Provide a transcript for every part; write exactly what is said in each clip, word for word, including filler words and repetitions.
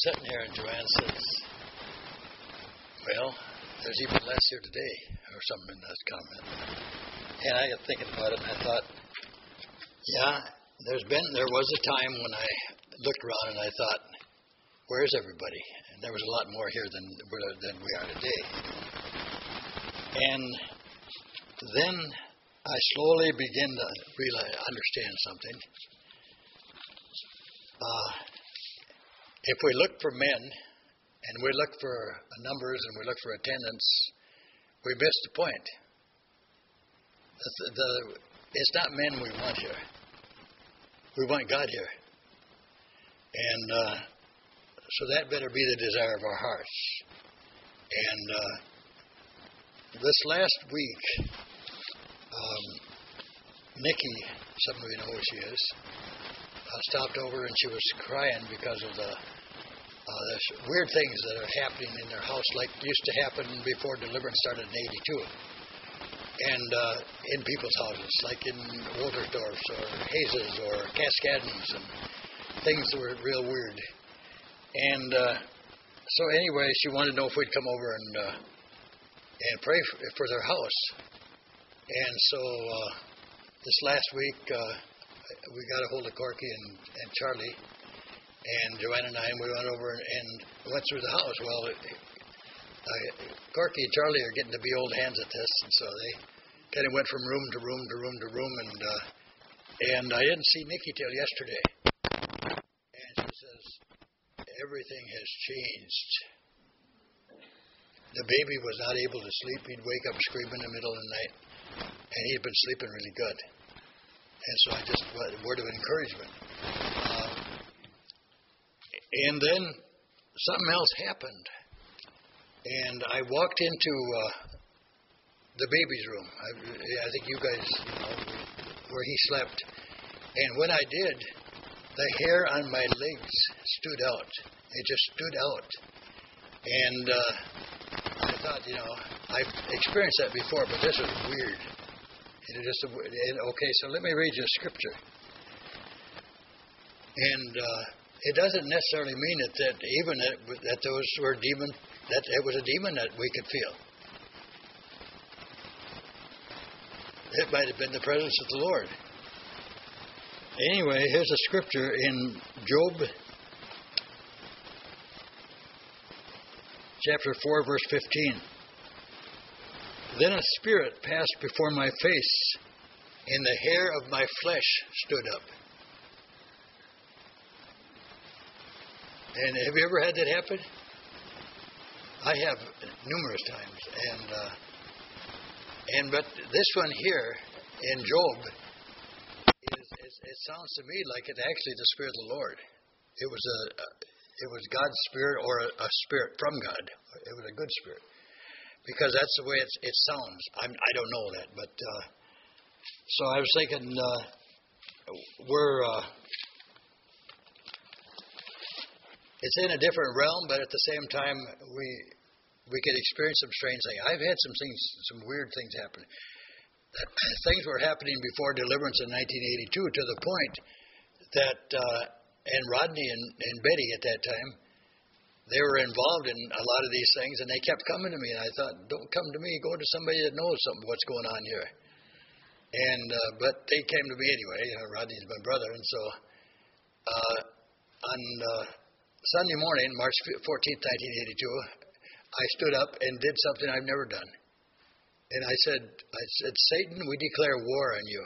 sitting here and Joanne says, well, there's even less here today, or something in that comment. And I got thinking about it, and I thought, yeah, there's been, there was a time when I looked around and I thought, where's everybody? And there was a lot more here than, than we are today. And then I slowly begin to realize, understand something. Uh, if we look for men, and we look for numbers, and we look for attendance, we miss the point. The, the, it's not men we want here. We want God here. And uh, so that better be the desire of our hearts. And uh, this last week, um, Nikki, some of you know who she is, uh, stopped over and she was crying because of the uh, there's weird things that are happening in their house, like used to happen before deliverance started in eighty-two. And uh, in people's houses, like in Woltersdorf's or Hayes's or Cascadens, and things that were real weird. And uh, so anyway, she wanted to know if we'd come over and uh, and pray for, for their house. And so uh, this last week, uh, we got a hold of Corky and, and Charlie, and Joanne and I, and we went over and, and went through the house. Well, it, uh, Corky and Charlie are getting to be old hands at this, and so they kind of went from room to room to room to room, and uh, and I didn't see Nikki till yesterday. And she says, everything has changed. The baby was not able to sleep. He'd wake up screaming in the middle of the night, and he'd been sleeping really good. And so I just, a word of encouragement. Uh, and then something else happened. And I walked into uh, the baby's room. I, I think you guys, you know, where he slept. And when I did, the hair on my legs stood out. It just stood out. And uh, I thought, you know, I've experienced that before, but this is weird. It just, okay, so let me read you a scripture. And uh, it doesn't necessarily mean that, that even that, that those were demon, that it was a demon that we could feel. It might have been the presence of the Lord. Anyway, here's a scripture in Job chapter four, verse fifteen. Then a spirit passed before my face, and the hair of my flesh stood up. And have you ever had that happen? I have numerous times. And uh, and but this one here in Job, is, is, it sounds to me like it's actually the Spirit of the Lord. It was a, a it was God's Spirit, or a, a spirit from God. It was a good spirit. Because that's the way it's, it sounds. I'm, I don't know that, but uh, so I was thinking uh, we're uh, it's in a different realm, but at the same time we we could experience some strange things. I've had some things, some weird things happen. Things were happening before deliverance in nineteen eighty-two to the point that uh, and Rodney and, and Betty at that time, they were involved in a lot of these things, and they kept coming to me, and I thought, don't come to me, go to somebody that knows something, what's going on here. And uh, but they came to me anyway. Uh, Rodney's my brother, and so uh, on uh, Sunday morning, March fourteenth, nineteen eighty-two, I stood up and did something I've never done. And I said, I said, Satan, we declare war on you.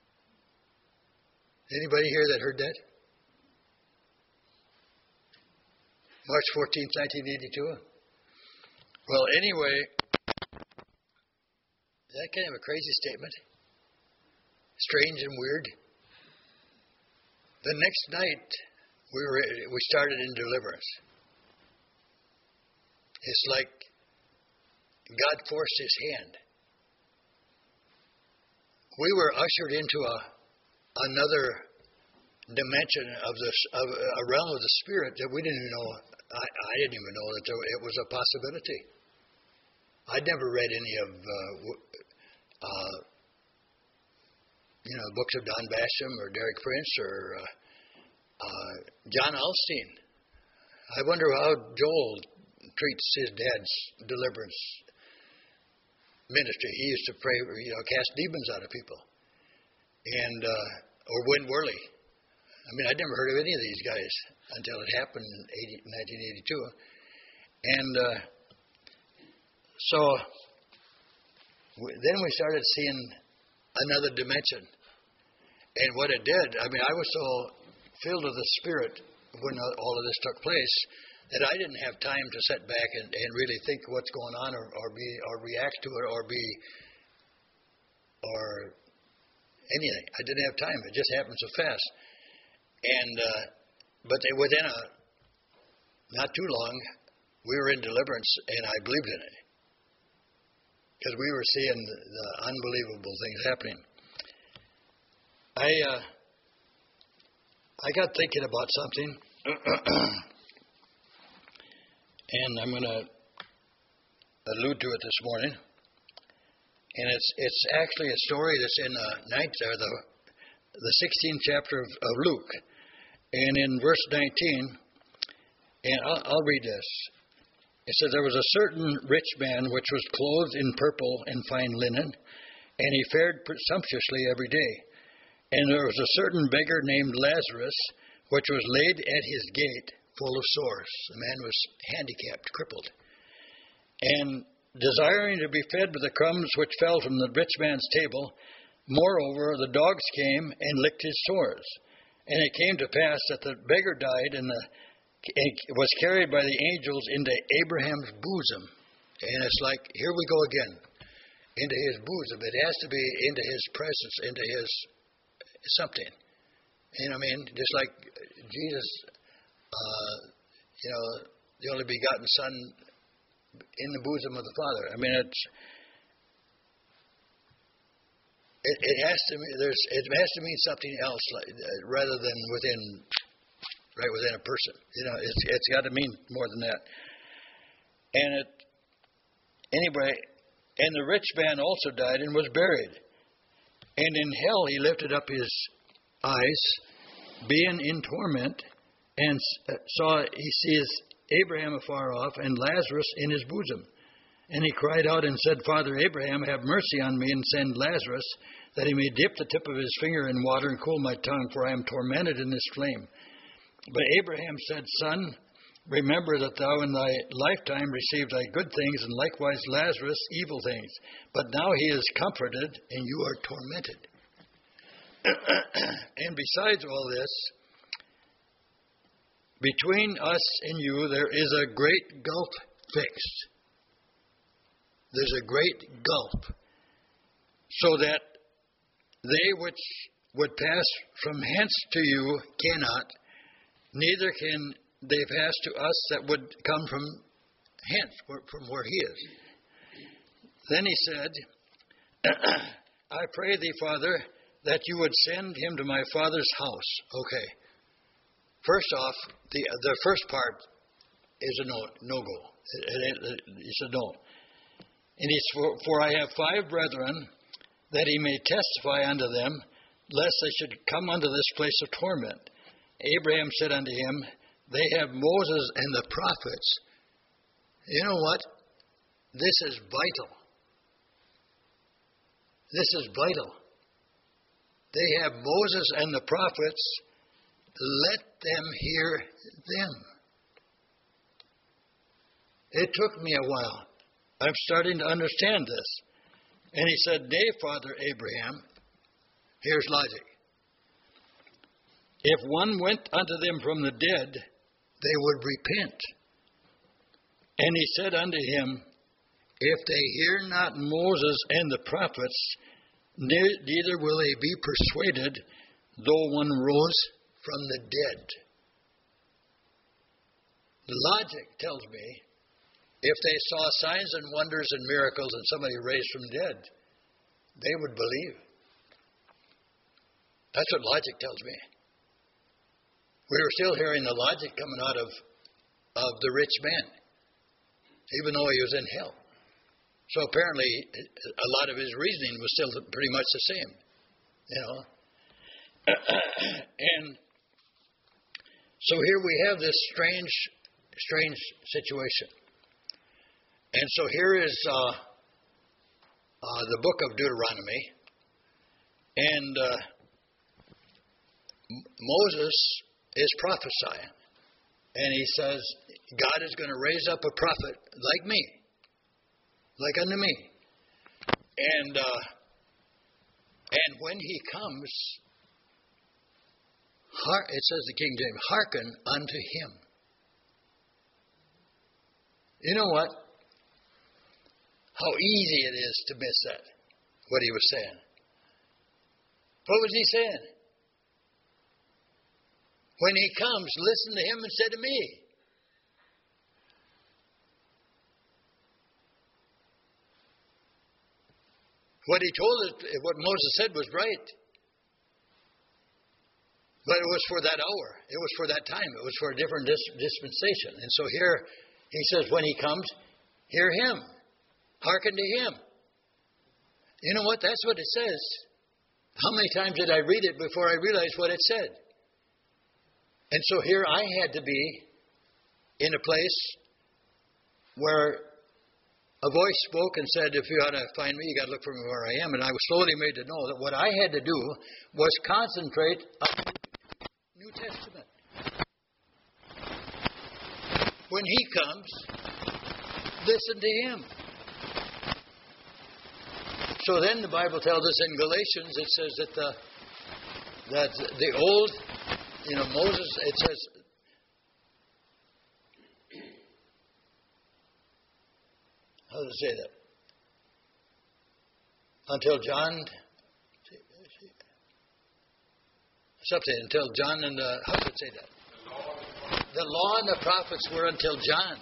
Anybody here that heard that? March fourteenth, nineteen eighty-two. Well, anyway, is that kind of a crazy statement? Strange and weird. The next night, we were we started in deliverance. It's like God forced His hand. We were ushered into a another dimension of this, of a realm of the Spirit that we didn't even know. I, I didn't even know that there, it was a possibility. I'd never read any of, uh, uh, you know, books of Don Basham or Derek Prince or uh, uh, John Alstein. I wonder how Joel treats his dad's deliverance ministry. He used to pray, you know, cast demons out of people. And, uh, or Win Worley. I mean, I'd never heard of any of these guys until it happened in nineteen eighty-two. And uh, so we, then we started seeing another dimension. And what it did, I mean, I was so filled with the Spirit when all of this took place that I didn't have time to sit back and, and really think what's going on or, or be or react to it or be or anything. I didn't have time. It just happened so fast. And uh, but within a not too long, we were in deliverance, and I believed in it because we were seeing the, the unbelievable things happening. I uh, I got thinking about something, and I'm going to allude to it this morning. And it's it's actually a story that's in the ninth or the the sixteenth chapter of, of Luke, and in verse nineteen. And I'll, I'll read this. It says, "There was a certain rich man which was clothed in purple and fine linen, and he fared sumptuously every day. And there was a certain beggar named Lazarus, which was laid at his gate, full of sores." The man was handicapped, crippled. "And desiring to be fed with the crumbs which fell from the rich man's table, moreover, the dogs came and licked his sores. And it came to pass that the beggar died and, the, and was carried by the angels into Abraham's bosom." And it's like, here we go again, into his bosom. It has to be into his presence, into his something. You know what I mean? Just like Jesus, uh, you know, the only begotten Son in the bosom of the Father. I mean, it's it, it has to mean there's it has to mean something else, like, uh, rather than within right within a person. You know, it's it's got to mean more than that. And it anyway, and the rich man also died and was buried. And in hell he lifted up his eyes, being in torment, and saw he sees Abraham afar off, and Lazarus in his bosom. And he cried out and said, "Father Abraham, have mercy on me, and send Lazarus, that he may dip the tip of his finger in water and cool my tongue, for I am tormented in this flame." But Abraham said, "Son, remember that thou in thy lifetime received thy good things, and likewise Lazarus evil things. But now he is comforted, and you are tormented." And besides all this, between us and you there is a great gulf fixed. There's a great gulf, so that they which would pass from hence to you cannot, neither can they pass to us that would come from hence, from where he is. Then he said, "I pray thee, Father, that you would send him to my father's house." Okay. First off, the the first part is a no no go. He said no. And he said, for, "For I have five brethren, that he may testify unto them, lest they should come unto this place of torment." Abraham said unto him, "They have Moses and the prophets." You know what? This is vital. This is vital. They have Moses and the prophets. Let them hear them. It took me a while. I'm starting to understand this. And he said, "Nay, Father Abraham," here's logic. "If one went unto them from the dead, they would repent." And he said unto him, "If they hear not Moses and the prophets, neither will they be persuaded, though one rose from the dead." Logic tells me, if they saw signs and wonders and miracles and somebody raised from the dead, they would believe. That's what logic tells me. We were still hearing the logic coming out of, of the rich man, even though he was in hell. So apparently, a lot of his reasoning was still pretty much the same, you know. And so here we have this strange strange situation. And so here is uh, uh, the book of Deuteronomy. And uh, Moses is prophesying. And he says, God is going to raise up a prophet like me, like unto me. And uh, and when he comes, it says the King James, hearken unto him. You know what? How easy it is to miss that, what he was saying. What was he saying? When he comes, listen to him instead of me. What he told us, what Moses said was right. But it was for that hour. It was for that time. It was for a different dis- dispensation. And so here he says, when he comes, hear him. Hearken to him. You know what? That's what it says. How many times did I read it before I realized what it said? And so here I had to be in a place where a voice spoke and said, if you ought to find me, you got to look for me where I am. And I was slowly made to know that what I had to do was concentrate on the New Testament. When he comes, listen to him. So then the Bible tells us in Galatians, it says that the that the old, you know, Moses, it says, how does it say that? Until John, something, until John and the, how does it say that? The law and the prophets were until John.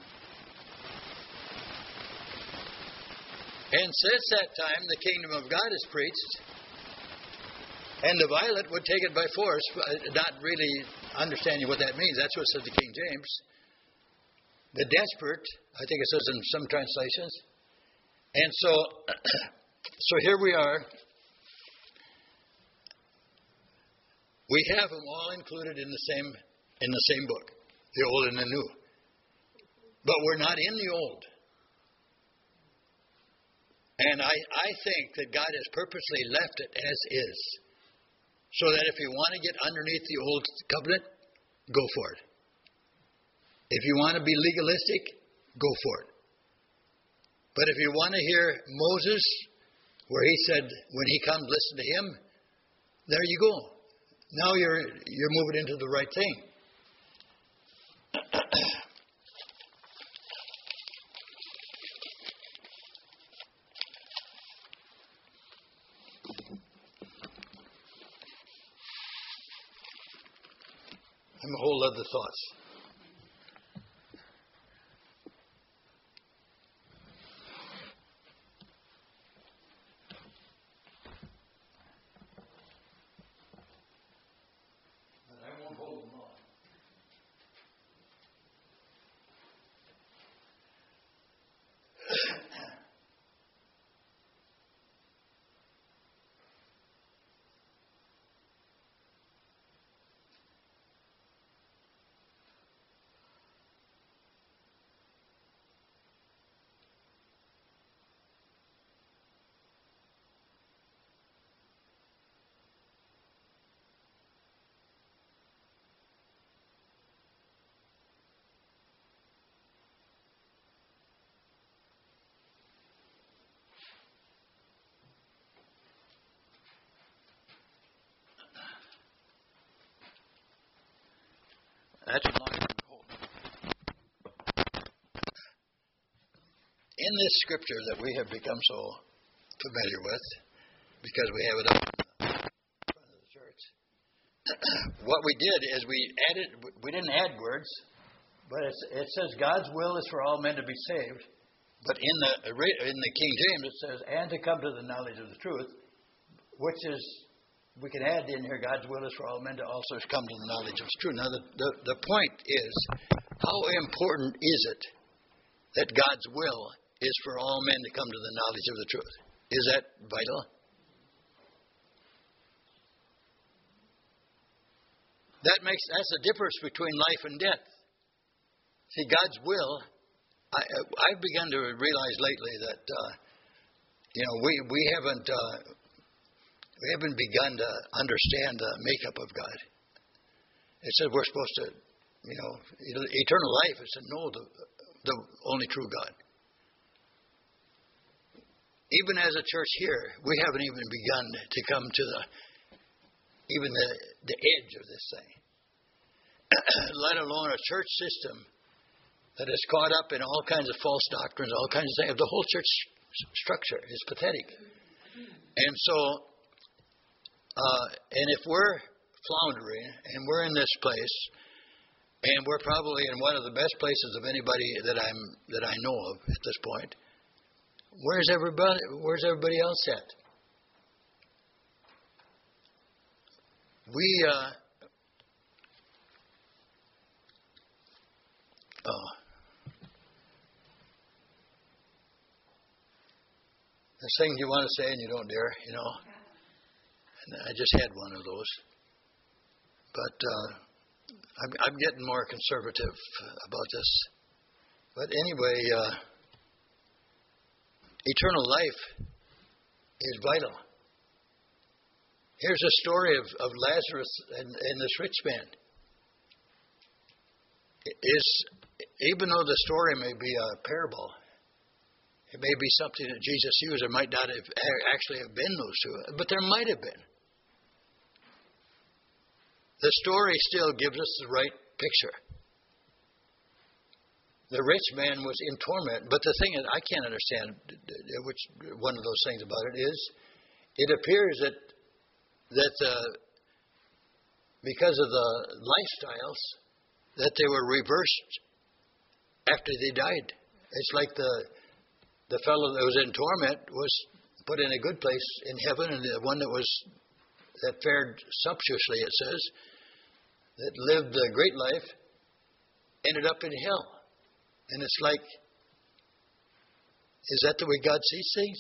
And since that time, the kingdom of God is preached, and the violent would take it by force, not really understanding what that means. That's what says the King James. The desperate, I think it says in some translations. And so, so here we are. We have them all included in the same in the same book, the Old and the New. But we're not in the Old. And I, I think that God has purposely left it as is, so that if you want to get underneath the old covenant, go for it. If you want to be legalistic, go for it. But if you want to hear Moses, where he said, when he comes, listen to him, there you go. Now you're you're moving into the right thing. I'm a whole other thoughts. But I won't hold them on. That's a long time to hold. In this scripture that we have become so familiar with, because we have it up in front of the church, what we did is we added, we didn't add words, but it's, it says God's will is for all men to be saved. But in the in the King James it says, and to come to the knowledge of the truth, which is, we can add in here, God's will is for all men to also come to the knowledge of the truth. Now, the, the, the point is, how important is it that God's will is for all men to come to the knowledge of the truth? Is that vital? That makes, that's the difference between life and death. See, God's will, I, I've begun to realize lately that, uh, you know, we, we haven't uh, we haven't begun to understand the makeup of God. It says we're supposed to, you know, eternal life is to know the, the only true God. Even as a church here, we haven't even begun to come to the even the, the edge of this thing, let alone a church system that is caught up in all kinds of false doctrines, all kinds of things. The whole church structure is pathetic. And so, uh, and if we're floundering and we're in this place, and we're probably in one of the best places of anybody that I'm that I know of at this point, where's everybody? Where's everybody else at? We. Uh, oh. There's things you want to say and you don't dare, you know. And I just had one of those. But uh, I'm, I'm getting more conservative about this. But anyway, uh, eternal life is vital. Here's a story of, of Lazarus and, and this rich man. It is, even though the story may be a parable, it may be something that Jesus used. There might not have actually have been those two, but there might have been. The story still gives us the right picture. The rich man was in torment, but the thing that I can't understand, which one of those things about it is, it appears that that uh, because of the lifestyles, that they were reversed after they died. It's like the the fellow that was in torment was put in a good place in heaven, and the one that was that fared sumptuously, it says, that lived a great life, ended up in hell. And it's like, is that the way God sees things?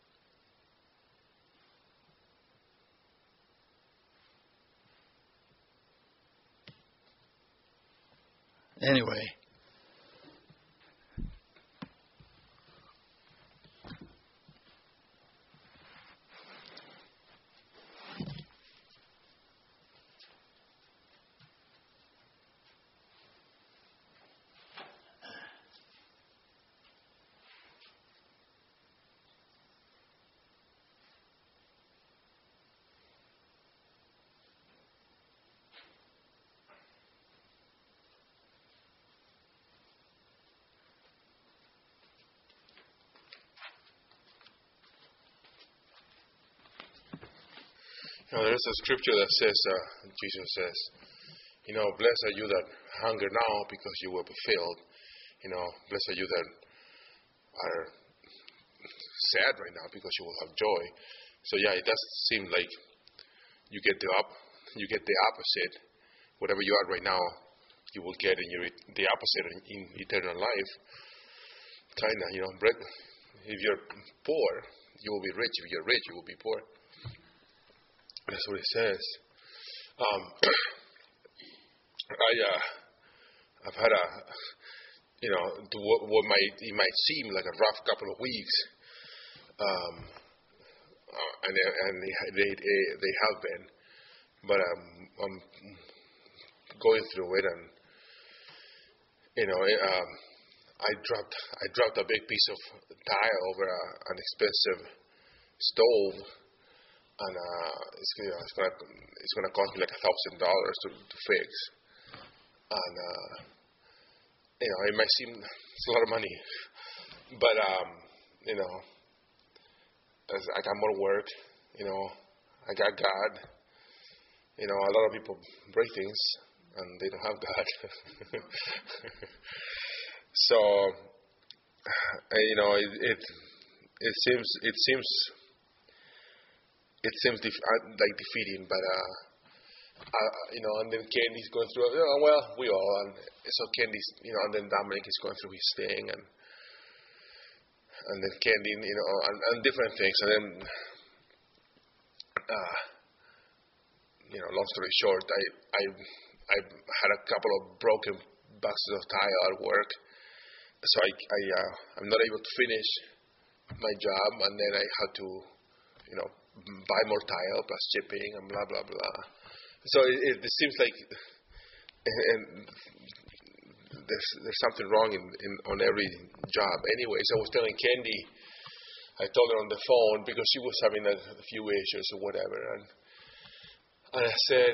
Anyway. You know, there's a scripture that says, uh, Jesus says, you know, blessed are you that hunger now because you will be filled. You know, blessed are you that are sad right now because you will have joy. So yeah, it does seem like you get the up, you get the opposite. Whatever you are right now, you will get in your the opposite in, in eternal life. Kinda, you know, if you're poor, you will be rich. If you're rich, you will be poor. That's what it says. Um, I, uh, I've had a, you know, what, what might it might seem like a rough couple of weeks, um, uh, and and they, they they have been, but um, I'm going through it, and you know, it, um, I dropped I dropped a big piece of tile over a, an expensive stove. And uh, it's, you know, it's gonna it's gonna cost me like a thousand dollars to to fix, and uh, you know, it might seem it's a lot of money, but um, you know, as I got more work, you know, I got God. You know, a lot of people break things and they don't have God. So, and, you know, it, it it seems it seems. It seems def- like defeating, but uh, uh, you know, and then Candy's going through. You know, well, we all, and so Candy's, you know, and then Dominic is going through his thing, and and then Candy, you know, and, and different things, and then, uh, you know, long story short, I I I had a couple of broken boxes of tile at work. So I, I uh, I'm not able to finish my job, and then I had to, you know, buy more tile plus shipping and blah blah blah. So it, it seems like, and there's there's something wrong in, in on every job. Anyways, I was telling Candy, I told her on the phone because she was having a, a few issues or whatever, and and I said,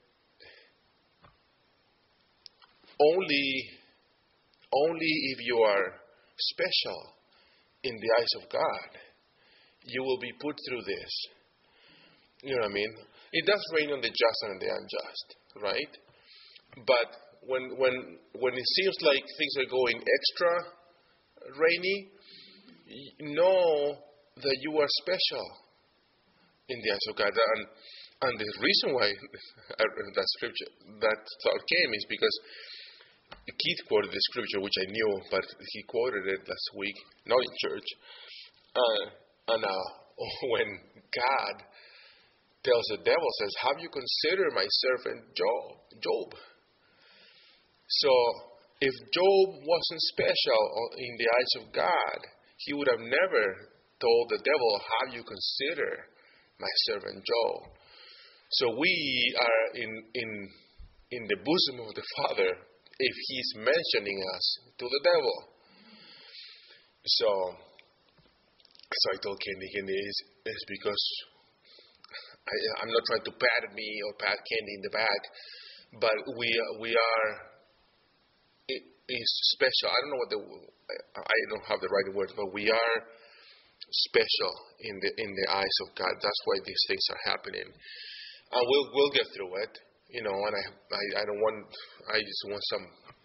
only only if you are special in the eyes of God, you will be put through this. You know what I mean? It does rain on the just and on the unjust, right? But when when when it seems like things are going extra rainy, know that you are special in the eyes of God. And and the reason why that scripture, that thought came is because Keith quoted the scripture, which I knew, but he quoted it last week, not in church. Uh, and uh, when God tells the devil, says, "Have you considered my servant Job?" Job. So if Job wasn't special in the eyes of God, he would have never told the devil, "Have you considered my servant Job?" So we are in in in the bosom of the Father if he's mentioning us to the devil. So so I told Candy, Candy, it's, it's because I, I'm not trying to pat me or pat Candy in the back, but we we are it is special. I don't know what the I don't have the right words, but we are special in the in the eyes of God. That's why these things are happening. And we'll we'll get through it, you know. And I I, I don't want I just want some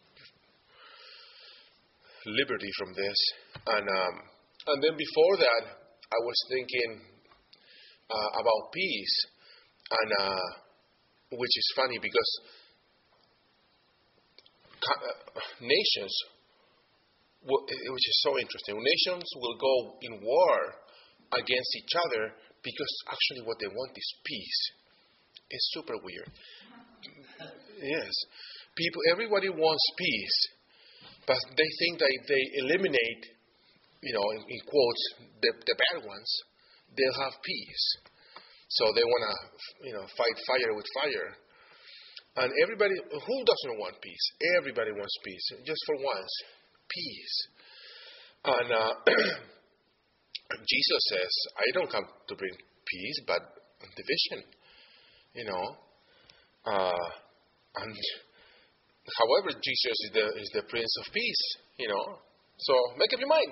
liberty from this. And um, and then before that, I was thinking uh, about peace, and uh, which is funny because uh, nations, which is so interesting, nations will go in war against each other because actually what they want is peace. It's super weird. Yes, people, everybody wants peace, but they think that if they eliminate, you know, in, in quotes, the, the bad ones, they'll have peace. So they want to, you know, fight fire with fire. And everybody, who doesn't want peace? Everybody wants peace, just for once, peace. And uh, Jesus says, "I don't come to bring peace, but division." You know, uh, and however, Jesus is the is the Prince of Peace. You know, so make up your mind.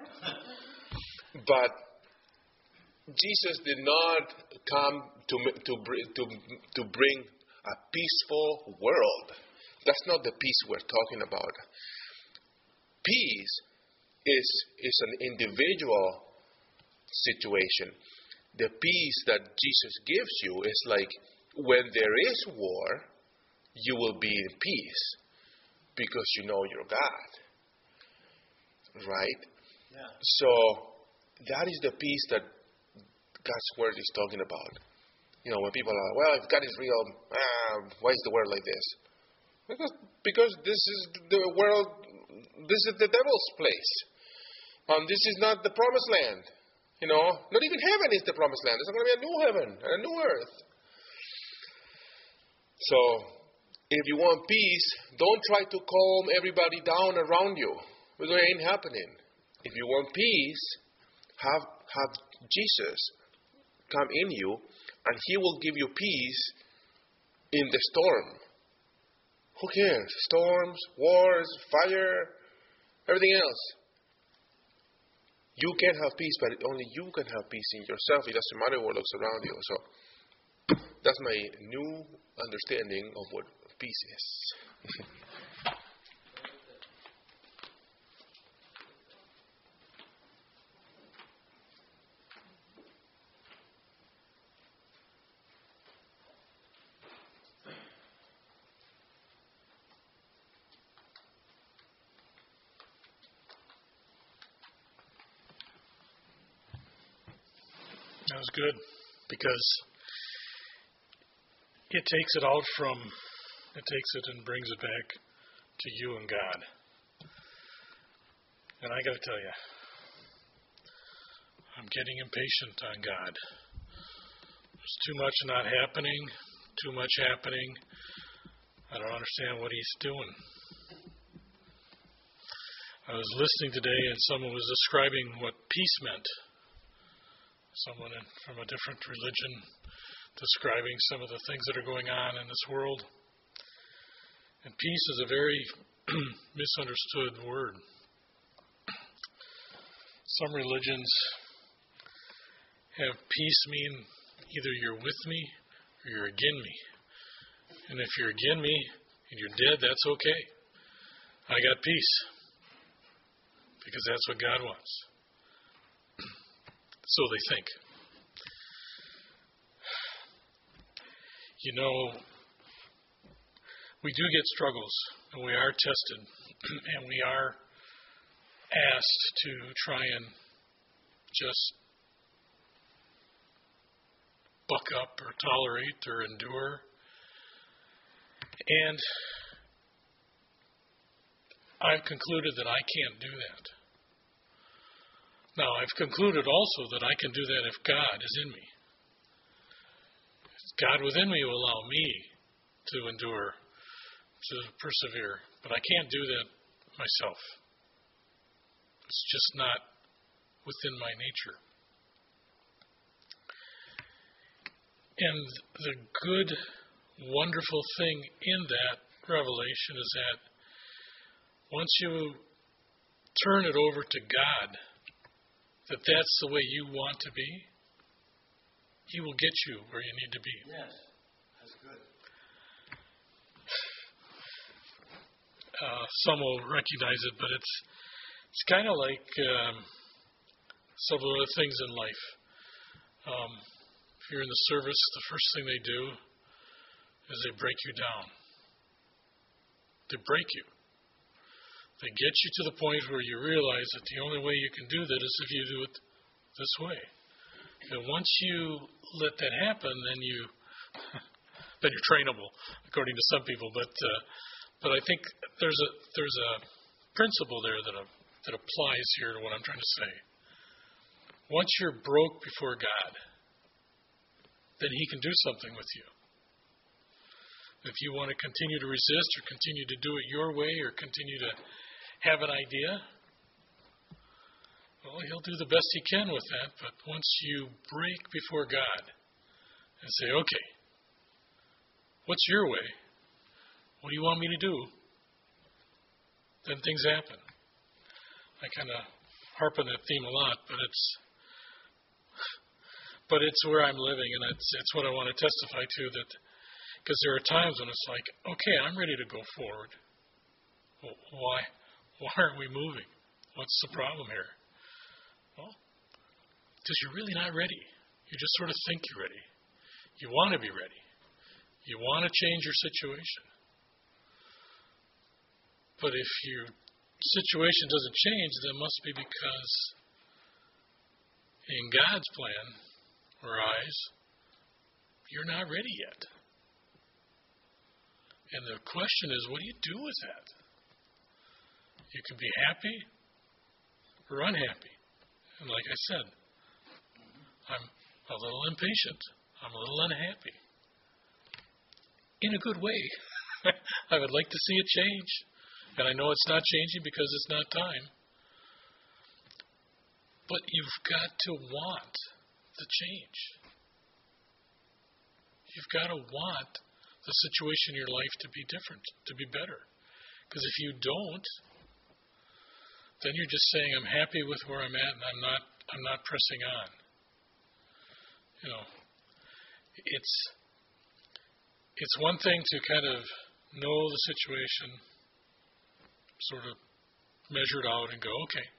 But Jesus did not come to to to to bring a peaceful world. That's not the peace we're talking about. Peace is is an individual situation. The peace that Jesus gives you is like when there is war, you will be in peace because you know your God. Right? Yeah. So that is the peace that God's word is talking about. You know, when people are, well, if God is real, ah, why is the world like this? Because because this is the world, this is the devil's place. Um, this is not the promised land. You know, not even heaven is the promised land. There's going to be a new heaven and a new earth. So, if you want peace, don't try to calm everybody down around you, because it ain't happening. If you want peace, have have Jesus come in you, and He will give you peace in the storm. Who cares? Storms, wars, fire, everything else. You can have peace, but only you can have peace in yourself. It doesn't matter what looks around you. So that's my new understanding of what peace is. That was good, because it takes it out from, it takes it and brings it back to you and God. And I got to tell you, I'm getting impatient on God. There's too much not happening, too much happening. I don't understand what he's doing. I was listening today and someone was describing what peace meant. Someone in, from a different religion describing some of the things that are going on in this world. And peace is a very misunderstood word. Some religions have peace mean either you're with me or you're against me. And if you're against me and you're dead, that's okay. I got peace. Because that's what God wants. So they think. You know, we do get struggles, and we are tested, and we are asked to try and just buck up or tolerate or endure. And I've concluded that I can't do that. Now, I've concluded also that I can do that if God is in me. God within me will allow me to endure, to persevere. But I can't do that myself. It's just not within my nature. And the good, wonderful thing in that revelation is that once you turn it over to God, that that's the way you want to be, He will get you where you need to be. Yes, that's good. Uh, some will recognize it, but it's it's kind of like um, some of the things in life. Um, if you're in the service, the first thing they do is they break you down. They break you. They get you to the point where you realize that the only way you can do that is if you do it this way. And once you let that happen, then you then you're trainable, according to some people. But uh, but I think there's a there's a principle there that uh, that applies here to what I'm trying to say. Once you're broke before God, then He can do something with you. If you want to continue to resist or continue to do it your way or continue to have an idea, well, He'll do the best He can with that. But once you break before God and say, okay, what's your way? What do you want me to do? Then things happen. I kind of harp on that theme a lot, but it's but it's where I'm living, and it's it's what I want to testify to. That because there are times when it's like, okay, I'm ready to go forward. Well, why? Why aren't we moving? What's the problem here? Well, because you're really not ready. You just sort of think you're ready. You want to be ready. You want to change your situation. But if your situation doesn't change, then it must be because in God's plan or eyes, you're not ready yet. And the question is, what do you do with that? You can be happy or unhappy. And like I said, I'm a little impatient. I'm a little unhappy. In a good way. I would like to see it change. And I know it's not changing because it's not time. But you've got to want the change. You've got to want the situation in your life to be different, to be better. Because if you don't, then you're just saying, I'm happy with where I'm at and I'm not I'm not pressing on. You know, it's it's one thing to kind of know the situation, sort of measure it out and go, okay.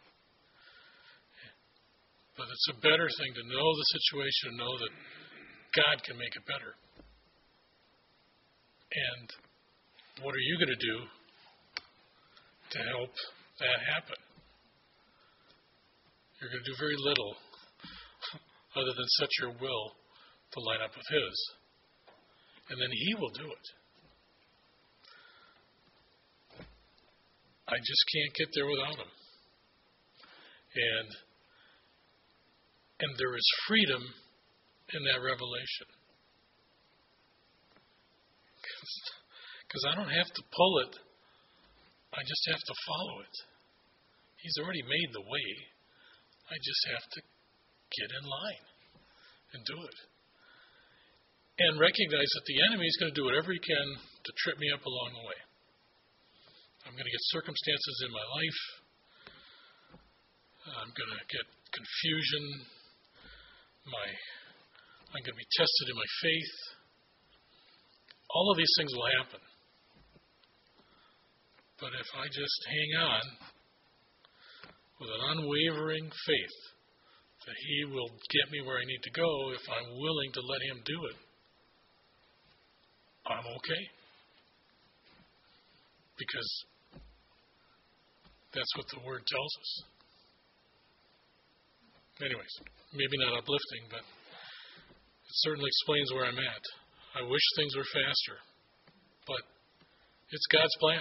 But it's a better thing to know the situation and know that God can make it better. And what are you going to do to help that happen? You're going to do very little other than set your will to line up with His. And then He will do it. I just can't get there without him. And and there is freedom in that revelation. Because I don't have to pull it. I just have to follow it. He's already made the way. I just have to get in line and do it. And recognize that the enemy is going to do whatever he can to trip me up along the way. I'm going to get circumstances in my life. I'm going to get confusion. My, I'm going to be tested in my faith. All of these things will happen. But if I just hang on with an unwavering faith that he will get me where I need to go if I'm willing to let him do it, I'm okay. Because that's what the Word tells us. Anyways, maybe not uplifting, but it certainly explains where I'm at. I wish things were faster, but it's God's plan.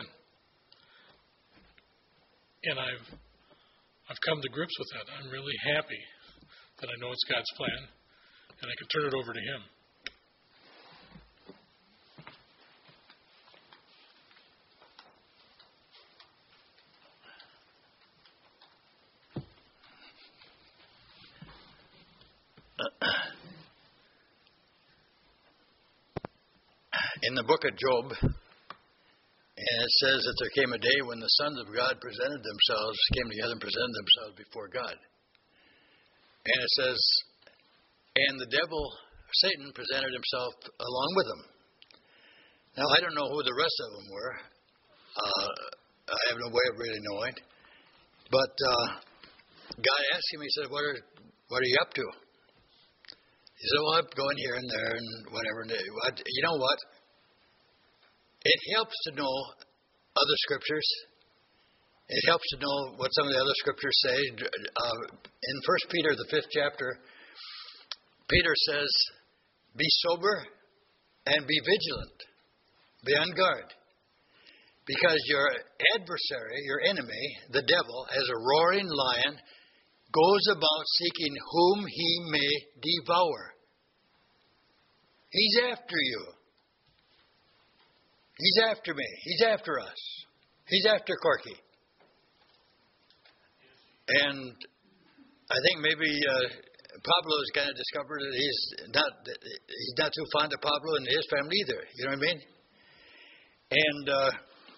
And I've I've come to grips with that. I'm really happy that I know it's God's plan, and I can turn it over to him. In the book of Job, and it says that there came a day when the sons of God presented themselves, came together and presented themselves before God. And it says, and the devil, Satan, presented himself along with them. Now, I don't know who the rest of them were. Uh, I have no way of really knowing. But uh, God asked him, he said, what are, what are you up to? He said, well, I'm going here and there and whatever. You know what? It helps to know other scriptures. It helps to know what some of the other scriptures say. Uh, in First Peter, the fifth chapter, Peter says, be sober and be vigilant. Be on guard. Because your adversary, your enemy, the devil, as a roaring lion, goes about seeking whom he may devour. He's after you. He's after me. He's after us. He's after Corky. And I think maybe uh, Pablo has kind of discovered that he's not he's not too fond of Pablo and his family either. You know what I mean? And uh,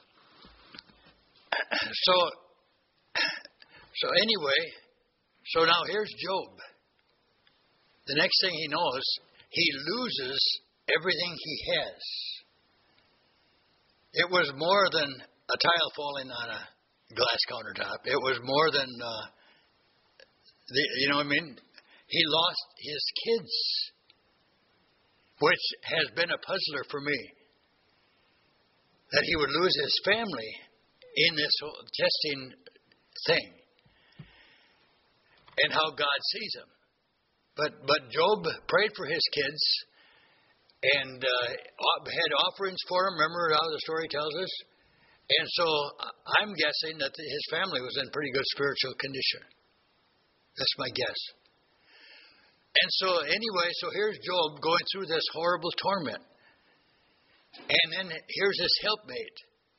so, so anyway, so now here's Job. The next thing he knows, he loses everything he has. It was more than a tile falling on a glass countertop. It was more than, uh, the, you know what I mean? He lost his kids, which has been a puzzler for me. That he would lose his family in this whole testing thing. And how God sees him. But, but Job prayed for his kids. And uh, had offerings for him. Remember how the story tells us? And so I'm guessing that his family was in pretty good spiritual condition. That's my guess. And so anyway, so here's Job going through this horrible torment. And then here's his helpmate.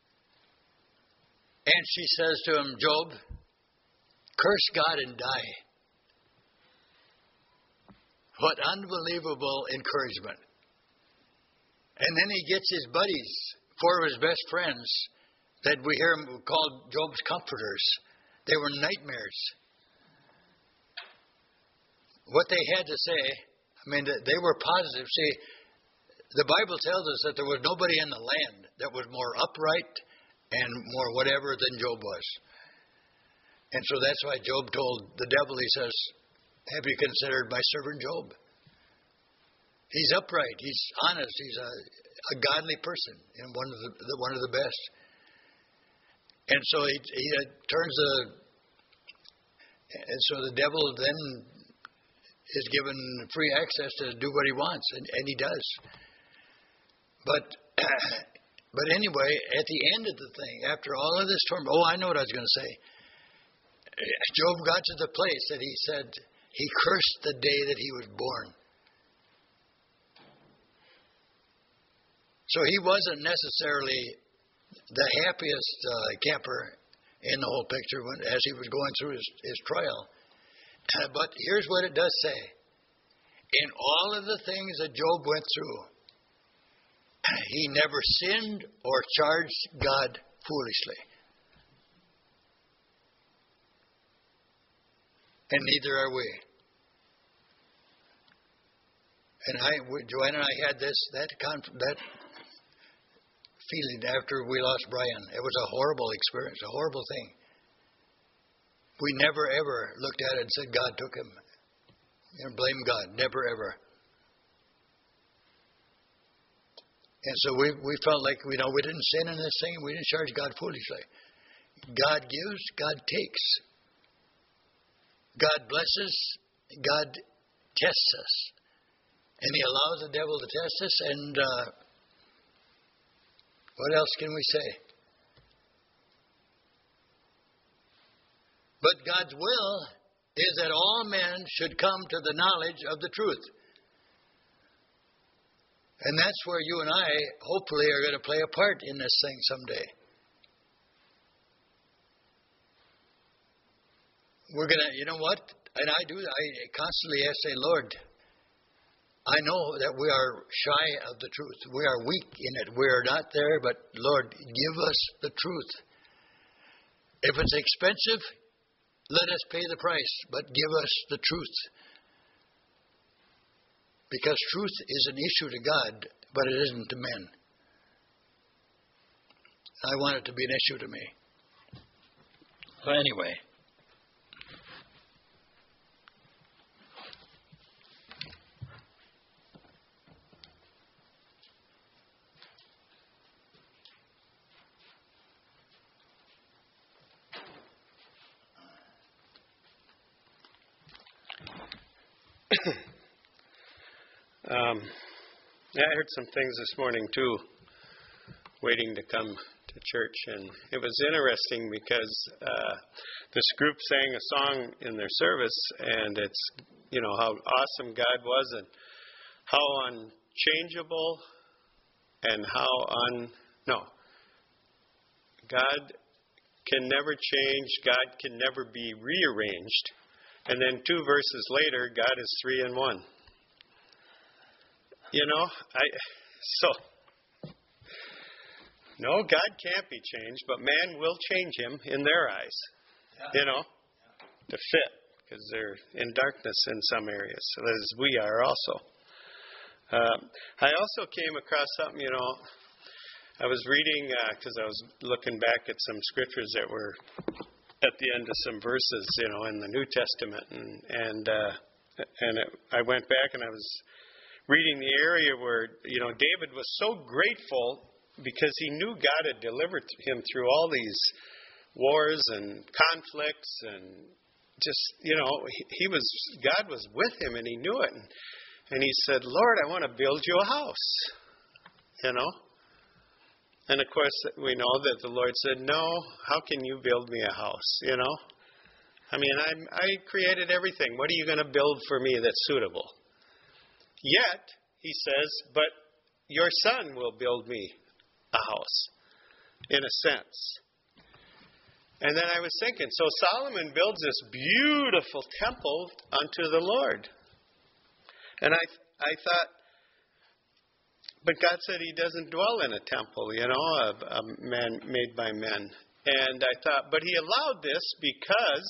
And she says to him, Job, curse God and die. What unbelievable encouragement. And then he gets his buddies, four of his best friends, that we hear him called Job's comforters. They were nightmares. What they had to say, I mean, they were positive. See, the Bible tells us that there was nobody in the land that was more upright and more whatever than Job was. And so that's why Job told the devil, he says, have you considered my servant Job? He's upright. He's honest. He's a, a godly person, and one of the, the one of the best. And so he, he turns the, and so the devil then is given free access to do what he wants, and, and he does. But But anyway, at the end of the thing, after all of this torment, oh, I know what I was going to say. Job got to the place that he said he cursed the day that he was born. So he wasn't necessarily the happiest uh, camper in the whole picture when, as he was going through his, his trial. Uh, but here's what it does say. In all of the things that Job went through, he never sinned or charged God foolishly. And neither are we. And I, Joanne and I had this, that, conf- that feeling after we lost Brian. It was a horrible experience, a horrible thing. We never ever looked at it and said God took him. And blame God. Never ever. And so we we felt like, you know, we didn't sin in this thing. We didn't charge God foolishly. God gives, God takes. God blesses, God tests us. And he allows the devil to test us. And uh, what else can we say? But God's will is that all men should come to the knowledge of the truth. And that's where you and I, hopefully, are going to play a part in this thing someday. We're going to, you know what? And I do, I constantly I say, Lord, I know that we are shy of the truth. We are weak in it. We are not there, but Lord, give us the truth. If it's expensive, let us pay the price, but give us the truth. Because truth is an issue to God, but it isn't to men. I want it to be an issue to me. Well, anyway. Um, yeah, I heard some things this morning too, waiting to come to church, and it was interesting because uh, this group sang a song in their service, and it's, you know, how awesome God was and how unchangeable and how un no God can never change, God can never be rearranged, and then two verses later, God is three in one. You know, I so no, God can't be changed, but man will change him in their eyes. Yeah. You know, yeah. To fit, because they're in darkness in some areas, as we are also. Um, I also came across something. You know, I was reading because uh, I was looking back at some scriptures that were at the end of some verses, you know, in the New Testament, and and uh, and it, I went back and I was reading the area where, you know, David was so grateful because he knew God had delivered him through all these wars and conflicts, and just, you know, he, he was, God was with him and he knew it. And, and he said, Lord, I want to build you a house, you know. And of course, we know that the Lord said, no, how can you build me a house, you know? I mean, I, I created everything. What are you going to build for me that's suitable? Yet, he says, but your son will build me a house, in a sense. And then I was thinking, so Solomon builds this beautiful temple unto the Lord. And I I thought, but God said he doesn't dwell in a temple, you know, a, a man made by men. And I thought, but he allowed this because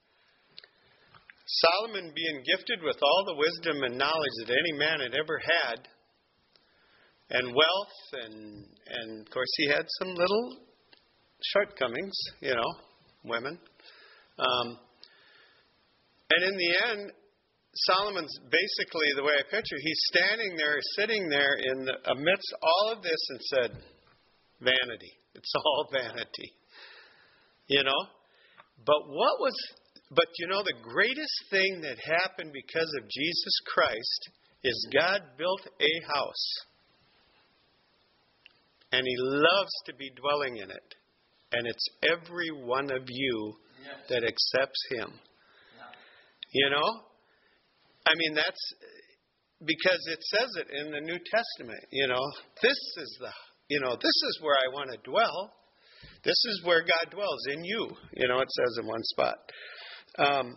Solomon, being gifted with all the wisdom and knowledge that any man had ever had, and wealth, and, and of course he had some little shortcomings, you know, women. Um, and in the end, Solomon's basically, the way I picture, he's standing there, sitting there in the, amidst all of this and said, vanity. It's all vanity. You know? But what was... But you know, the greatest thing that happened because of Jesus Christ is God built a house. and He loves to be dwelling in it. And it's every one of you that accepts Him. You know? I mean, that's because it says it in the New Testament. You know, this is the, you know, this is where I want to dwell. This is where God dwells, in you. You know, it says in one spot. Um,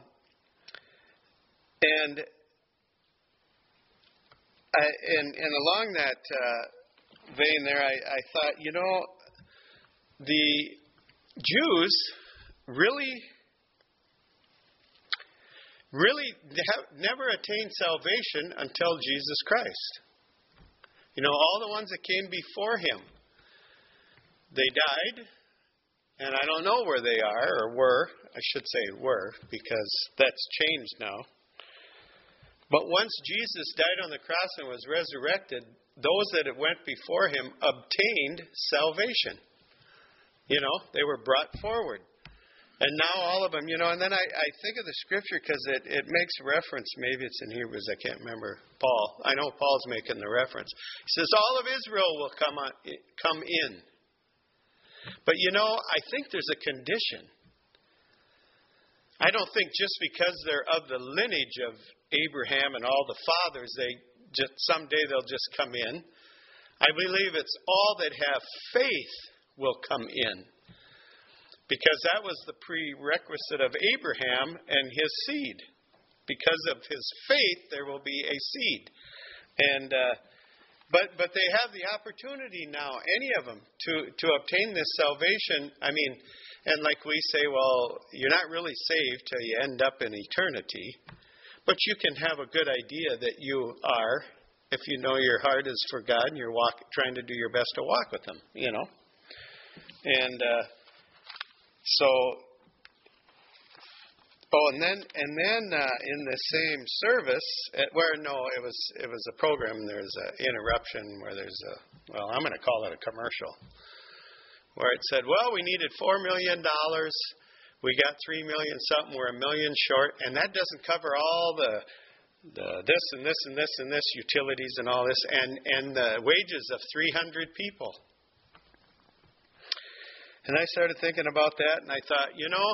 and, I, and and along that uh, vein there, I, I thought, you know, the Jews really, really have never attained salvation until Jesus Christ. You know, all the ones that came before Him, they died, and I don't know where they are, or were. I should say were, because that's changed now. But once Jesus died on the cross and was resurrected, those that went before Him obtained salvation. You know, they were brought forward. And now all of them, you know, and then I, I think of the scripture because it, it makes reference, maybe it's in Hebrews, I can't remember, Paul. I know Paul's making the reference. He says, all of Israel will come on, come in. But, you know, I think there's a condition. I don't think just because they're of the lineage of Abraham and all the fathers, they just someday they'll just come in. I believe it's all that have faith will come in. Because that was the prerequisite of Abraham and his seed. Because of his faith, there will be a seed. And uh, but but they have the opportunity now, any of them, to, to obtain this salvation. I mean, and like we say, well, you're not really saved till you end up in eternity. But you can have a good idea that you are, if you know your heart is for God and you're walk, trying to do your best to walk with Him, you know. And uh, so, oh, and then and then uh, in the same service, at, where no, it was it was a program. There's an interruption where there's a well, I'm going to call it a commercial, where it said, well, we needed four million dollars. We got three million something. We're a million short, and that doesn't cover all the, the this and this and this and this utilities and all this, and and the wages of three hundred people. And I started thinking about that, and I thought, you know,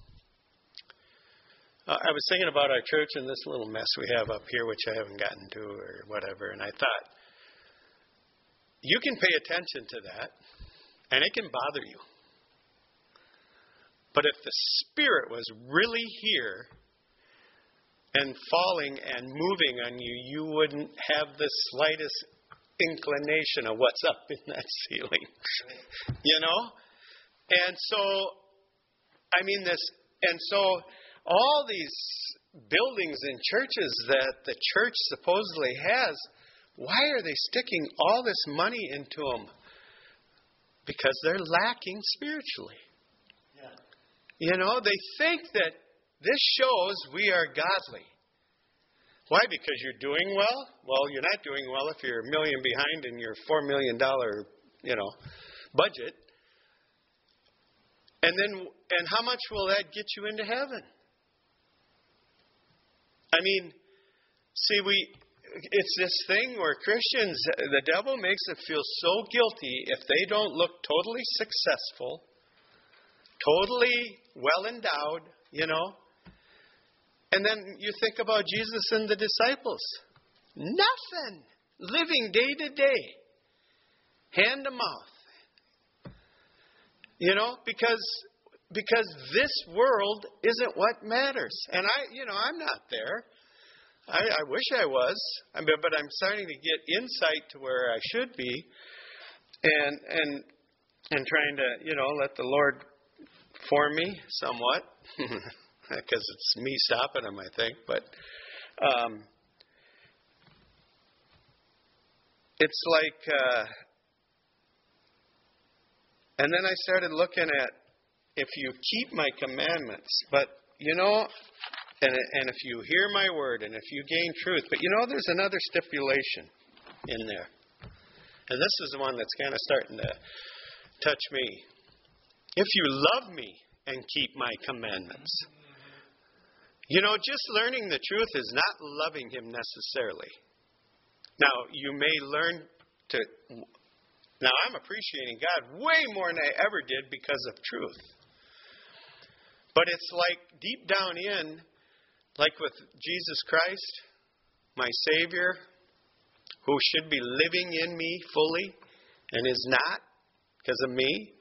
uh, I was thinking about our church and this little mess we have up here, which I haven't gotten to or whatever, and I thought, you can pay attention to that, and it can bother you. But if the Spirit was really here and falling and moving on you, you wouldn't have the slightest inclination of what's up in that ceiling. You know? And so, I mean, this, and so all these buildings and churches that the church supposedly has, why are they sticking all this money into them? Because they're lacking spiritually. You know, they think that this shows we are godly. Why? Because you're doing well? Well, you're not doing well if you're a million behind in your four million dollars, you know, budget. And then, and how much will that get you into heaven? I mean, see, we, it's this thing where Christians, the devil makes them feel so guilty if they don't look totally successful, totally well endowed, you know. And then you think about Jesus and the disciples. Nothing. Living day to day. Hand to mouth. You know, because because this world isn't what matters. And I, you know, I'm not there. I, I wish I was. I mean, but I'm starting to get insight to where I should be. And and and trying to, you know, let the Lord for me somewhat, because it's me stopping him, I think. But um, it's like, uh, and then I started looking at, if you keep my commandments, but you know, and and if you hear my word, and if you gain truth, but you know, there's another stipulation in there, and this is the one that's kind of starting to touch me. If you love me and keep my commandments. You know, just learning the truth is not loving him necessarily. Now, you may learn to Now, I'm appreciating God way more than I ever did because of truth. But it's like deep down in, like with Jesus Christ, my Savior, who should be living in me fully and is not because of me.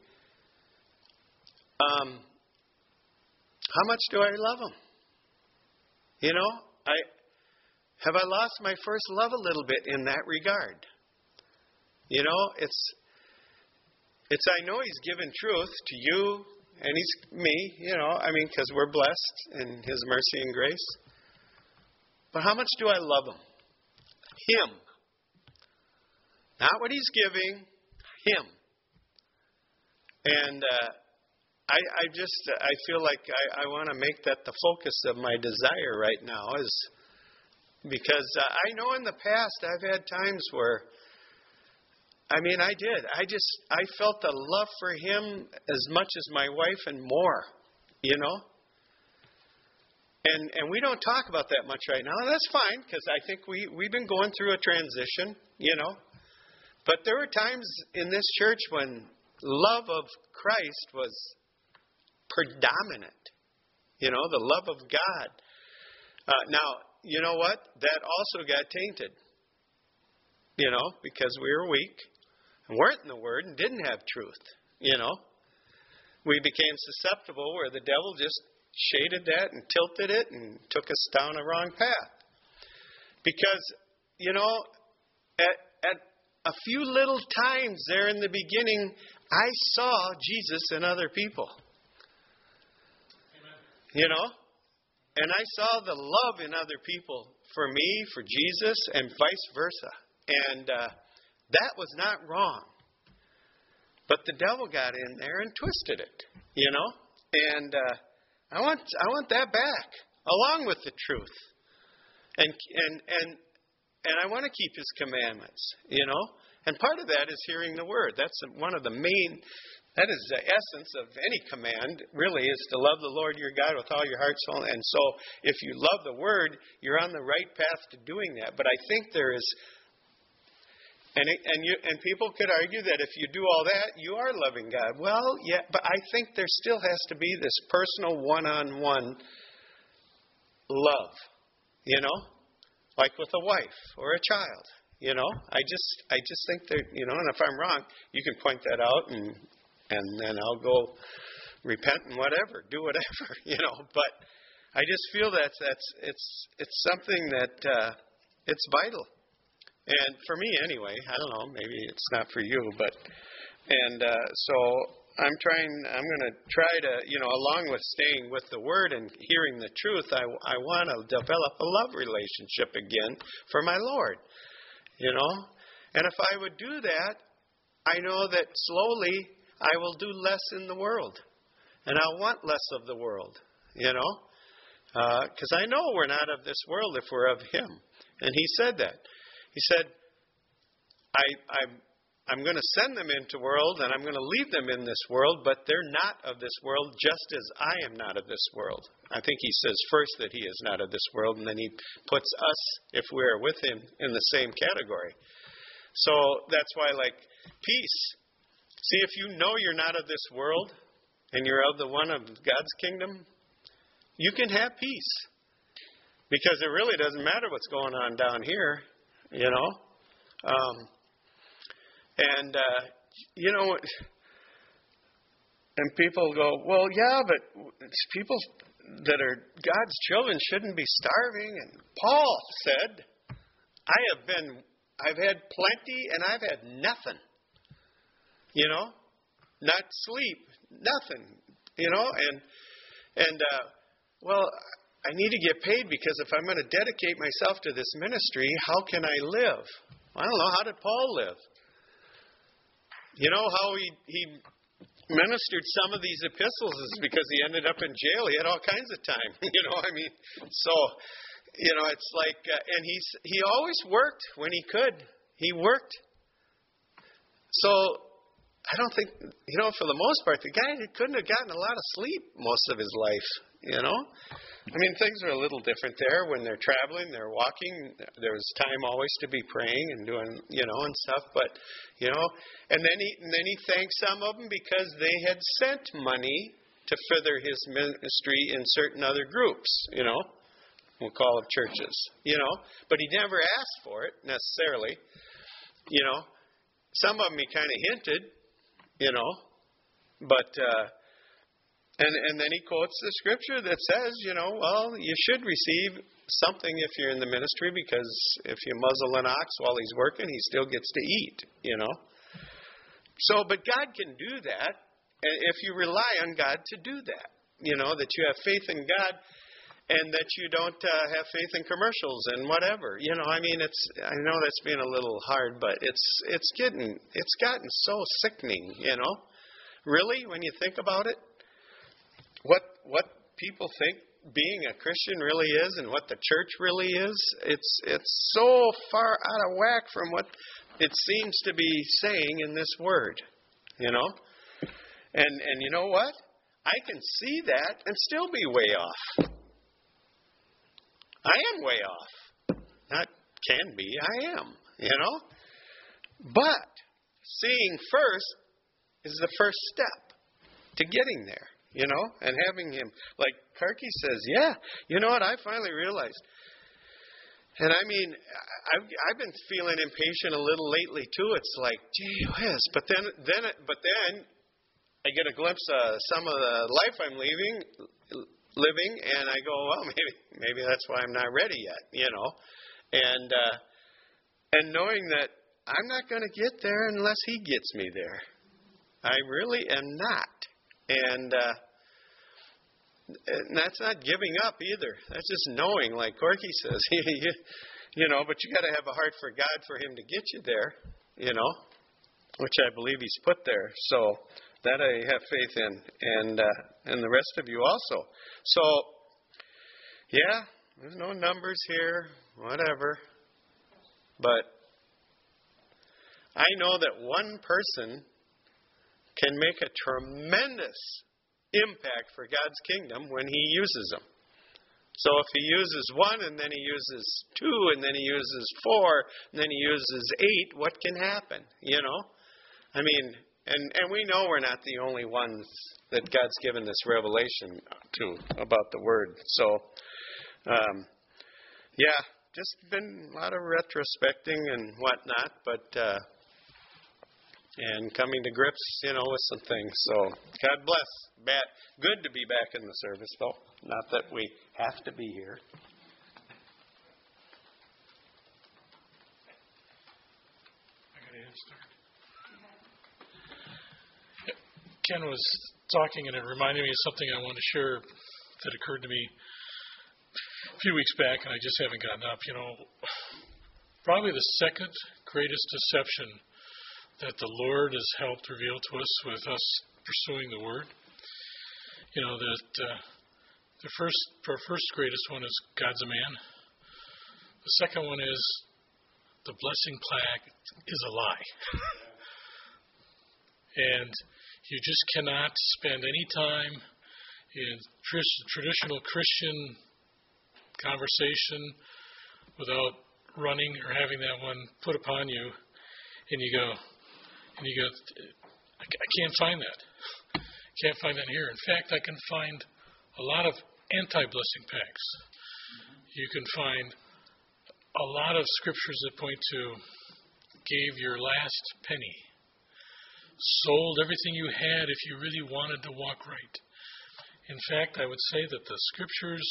Um, how much do I love Him? You know, I have I lost my first love a little bit in that regard. You know, it's it's I know He's given truth to you and He's me. You know, I mean, because we're blessed in His mercy and grace. But how much do I love Him? Him. Not what He's giving, Him. And uh, I, I just, I feel like I, I want to make that the focus of my desire right now, is because uh, I know in the past I've had times where, I mean, I did. I just, I felt the love for Him as much as my wife and more, you know. And and we don't talk about that much right now. And that's fine, because I think we, we've been going through a transition, you know. But there were times in this church when love of Christ was predominant. You know, the love of God. Uh, now, you know what? That also got tainted. You know, because we were weak and weren't in the Word and didn't have truth. You know, we became susceptible where the devil just shaded that and tilted it and took us down a wrong path. Because, you know, at, at a few little times there in the beginning, I saw Jesus in other people. Amen. You know, and I saw the love in other people for me, for Jesus, and vice versa. And uh, that was not wrong. But the devil got in there and twisted it, you know. And uh, I want I want that back, along with the truth. And and and and I want to keep His commandments, you know. And part of that is hearing the Word. That's one of the main, that is the essence of any command, really, is to love the Lord your God with all your heart, soul. And so if you love the Word, you're on the right path to doing that. But I think there is, and it, and you and people could argue that if you do all that, you are loving God. Well, yeah, but I think there still has to be this personal one-on-one love, you know, like with a wife or a child. You know, I just, I just think that, you know, and if I'm wrong, you can point that out, and and then I'll go repent and whatever, do whatever, you know. But I just feel that that's it's it's something that uh, it's vital, and for me anyway. I don't know, maybe it's not for you, but and uh, so I'm trying. I'm going to try to, you know, along with staying with the Word and hearing the truth, I I want to develop a love relationship again for my Lord. You know, and if I would do that, I know that slowly I will do less in the world, and I'll want less of the world. You know, because uh, I know we're not of this world if we're of Him, and He said that. He said, "I, I'm, I'm going to send them into world, and I'm going to leave them in this world, but they're not of this world, just as I am not of this world." I think He says first that He is not of this world, and then He puts us, if we are with Him, in the same category. So that's why, like, peace. See, if you know you're not of this world, and you're of the one of God's kingdom, you can have peace. Because it really doesn't matter what's going on down here, you know. Um, and, uh, you know, and people go, well, yeah, but it's people that are God's children shouldn't be starving. And Paul said, I have been, I've had plenty and I've had nothing. You know, not sleep, nothing. You know, and and uh, well, I need to get paid, because if I'm going to dedicate myself to this ministry, how can I live? I don't know. How did Paul live? You know how he he. ministered some of these epistles is because he ended up in jail. He had all kinds of time, you know. I mean, so, you know, it's like, uh, and he's he always worked when he could. He worked. So I don't think, you know, for the most part, the guy couldn't have gotten a lot of sleep most of his life, you know. I mean, things are a little different there when they're traveling, they're walking. There's time always to be praying and doing, you know, and stuff. But, you know, and then he and then he thanked some of them because they had sent money to further his ministry in certain other groups, you know, we'll call them churches, you know. But he never asked for it necessarily, you know. Some of them he kind of hinted, you know, but. Uh, And and then he quotes the scripture that says, you know, well, you should receive something if you're in the ministry, because if you muzzle an ox while he's working, he still gets to eat, you know. So, but God can do that if you rely on God to do that, you know, that you have faith in God and that you don't uh, have faith in commercials and whatever. You know, I mean, it's I know that's being a little hard, but it's it's getting it's gotten so sickening, you know. Really, when you think about it. What what people think being a Christian really is and what the church really is, it's it's so far out of whack from what it seems to be saying in this word, you know? And and you know what? I can see that and still be way off. I am way off. Not can be, I am, you know? But seeing first is the first step to getting there. You know, and having him, like Karki says, yeah, you know what, I finally realized. And I mean, I've, I've been feeling impatient a little lately too. It's like, gee whiz. But then, then, but then I get a glimpse of some of the life I'm leaving, living, and I go, well, maybe, maybe that's why I'm not ready yet, you know. And, uh, and knowing that I'm not going to get there unless he gets me there. I really am not. And, uh, and that's not giving up either. That's just knowing, like Corky says, you, you know, but you got to have a heart for God for him to get you there, you know, which I believe he's put there. So that I have faith in, and, uh, and the rest of you also. So, yeah, there's no numbers here, whatever. But I know that one person can make a tremendous impact for God's kingdom when he uses them. So if he uses one and then he uses two and then he uses four and then he uses eight, what can happen? You know? I mean, and, and we know we're not the only ones that God's given this revelation to about the Word. So, um, yeah, just been a lot of retrospecting and whatnot, but... Uh, and coming to grips, you know, with some things. So, God bless. Bad, good to be back in the service, though. Not that we have to be here. I got to start. Ken was talking, and it reminded me of something I wanted to share that occurred to me a few weeks back, and I just haven't gotten up. You know, probably the second greatest deception that the Lord has helped reveal to us with us pursuing the Word. You know, that uh, the first, our first greatest one is God's a man. The second one is the blessing plaque is a lie. And you just cannot spend any time in tr- traditional Christian conversation without running or having that one put upon you, and you go, And you go, I, I can't find that. Can't find that here. In fact, I can find a lot of anti-blessing pacts. You can find a lot of scriptures that point to gave your last penny, sold everything you had if you really wanted to walk right. In fact, I would say that the scriptures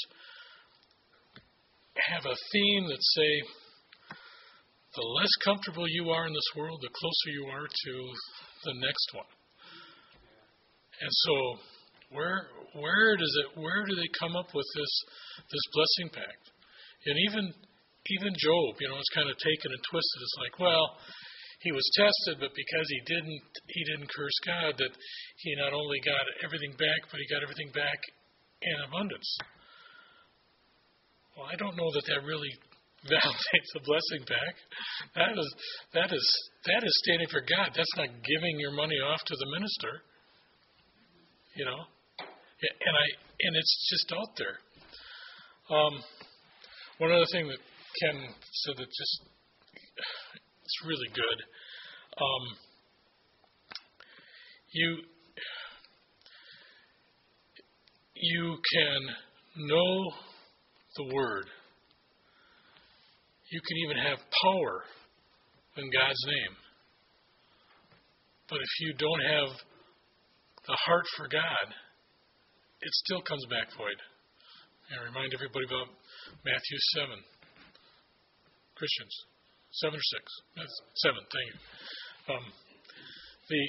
have a theme that say, the less comfortable you are in this world, the closer you are to the next one. And so, where where does it where do they come up with this this blessing pact? And even even Job, you know, it's kind of taken and twisted. It's like, well, he was tested, but because he didn't he didn't curse God, that he not only got everything back, but he got everything back in abundance. Well, I don't know that that really validates a blessing back. That is that is that is standing for God. That's not giving your money off to the minister. You know, and I and it's just out there. Um, one other thing that Ken said that just, it's really good. Um, you, you can know the Word. You can even have power in God's name. But if you don't have the heart for God, it still comes back void. And I remind everybody about Matthew seven. Christians, seven or six? Seven, thank you. Um, the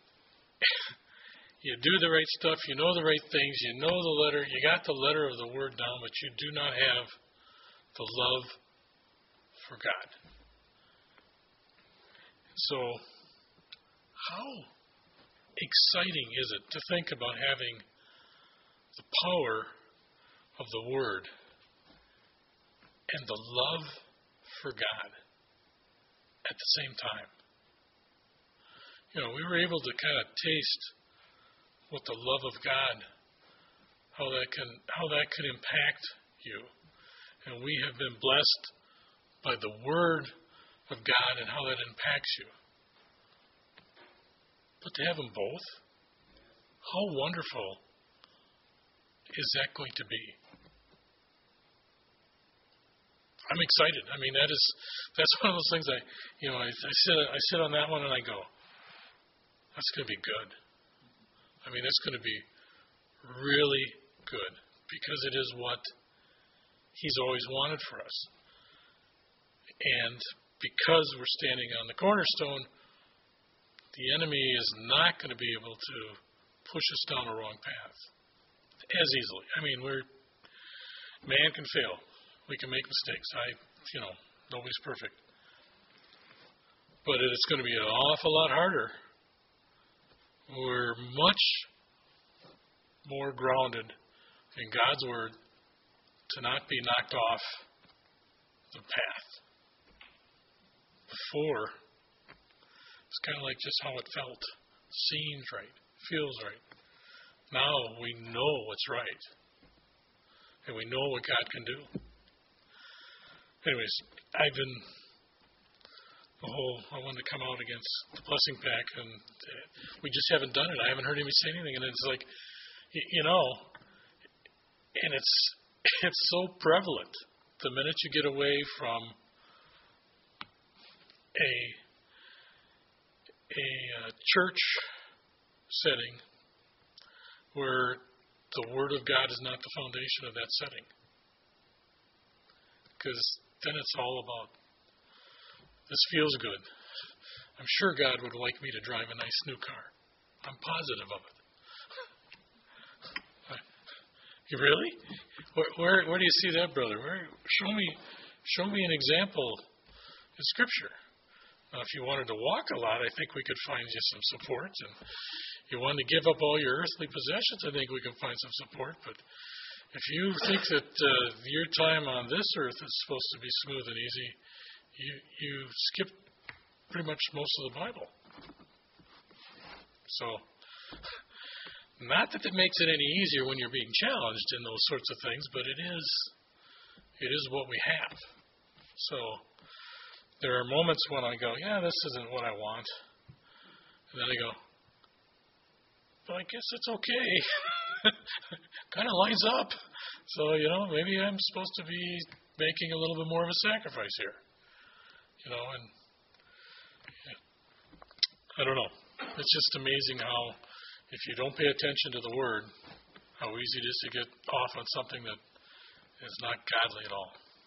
you do the right stuff, you know the right things, you know the letter, you got the letter of the Word down, but you do not have the love for God. So, how exciting is it to think about having the power of the Word and the love for God at the same time? You know, we were able to kind of taste what the love of God, how that can how that can impact you. And we have been blessed by the Word of God and how that impacts you. But to have them both, how wonderful is that going to be? I'm excited. I mean, that is that's one of those things I, you know, I, I sit I sit on that one and I go, that's going to be good. I mean, that's going to be really good because it is what He's always wanted for us. And because we're standing on the cornerstone, the enemy is not going to be able to push us down a wrong path as easily. I mean, we're man can fail. We can make mistakes. I, you know, nobody's perfect. But it's going to be an awful lot harder. We're much more grounded in God's Word to not be knocked off the path. Before, it's kind of like just how it felt. Seems right. Feels right. Now we know what's right. And we know what God can do. Anyways, I've been, the whole, I wanted to come out against the blessing pack, and uh, we just haven't done it. I haven't heard anybody say anything. And it's like, you, you know, and it's it's so prevalent. The minute you get away from a a uh, church setting where the Word of God is not the foundation of that setting. Because then it's all about, this feels good. I'm sure God would like me to drive a nice new car. I'm positive of it. You really? Where, where where do you see that, brother? Where, show me show me an example in Scripture. Now, if you wanted to walk a lot, I think we could find you some support. And you wanted to give up all your earthly possessions, I think we can find some support. But if you think that uh, your time on this earth is supposed to be smooth and easy, you you skip pretty much most of the Bible. So, not that it makes it any easier when you're being challenged in those sorts of things, but it is it is what we have. So, there are moments when I go, yeah, this isn't what I want. And then I go, but I guess it's okay. Kind of lines up. So, you know, maybe I'm supposed to be making a little bit more of a sacrifice here. You know, and yeah, I don't know. It's just amazing how, if you don't pay attention to the Word, how easy it is to get off on something that is not godly at all.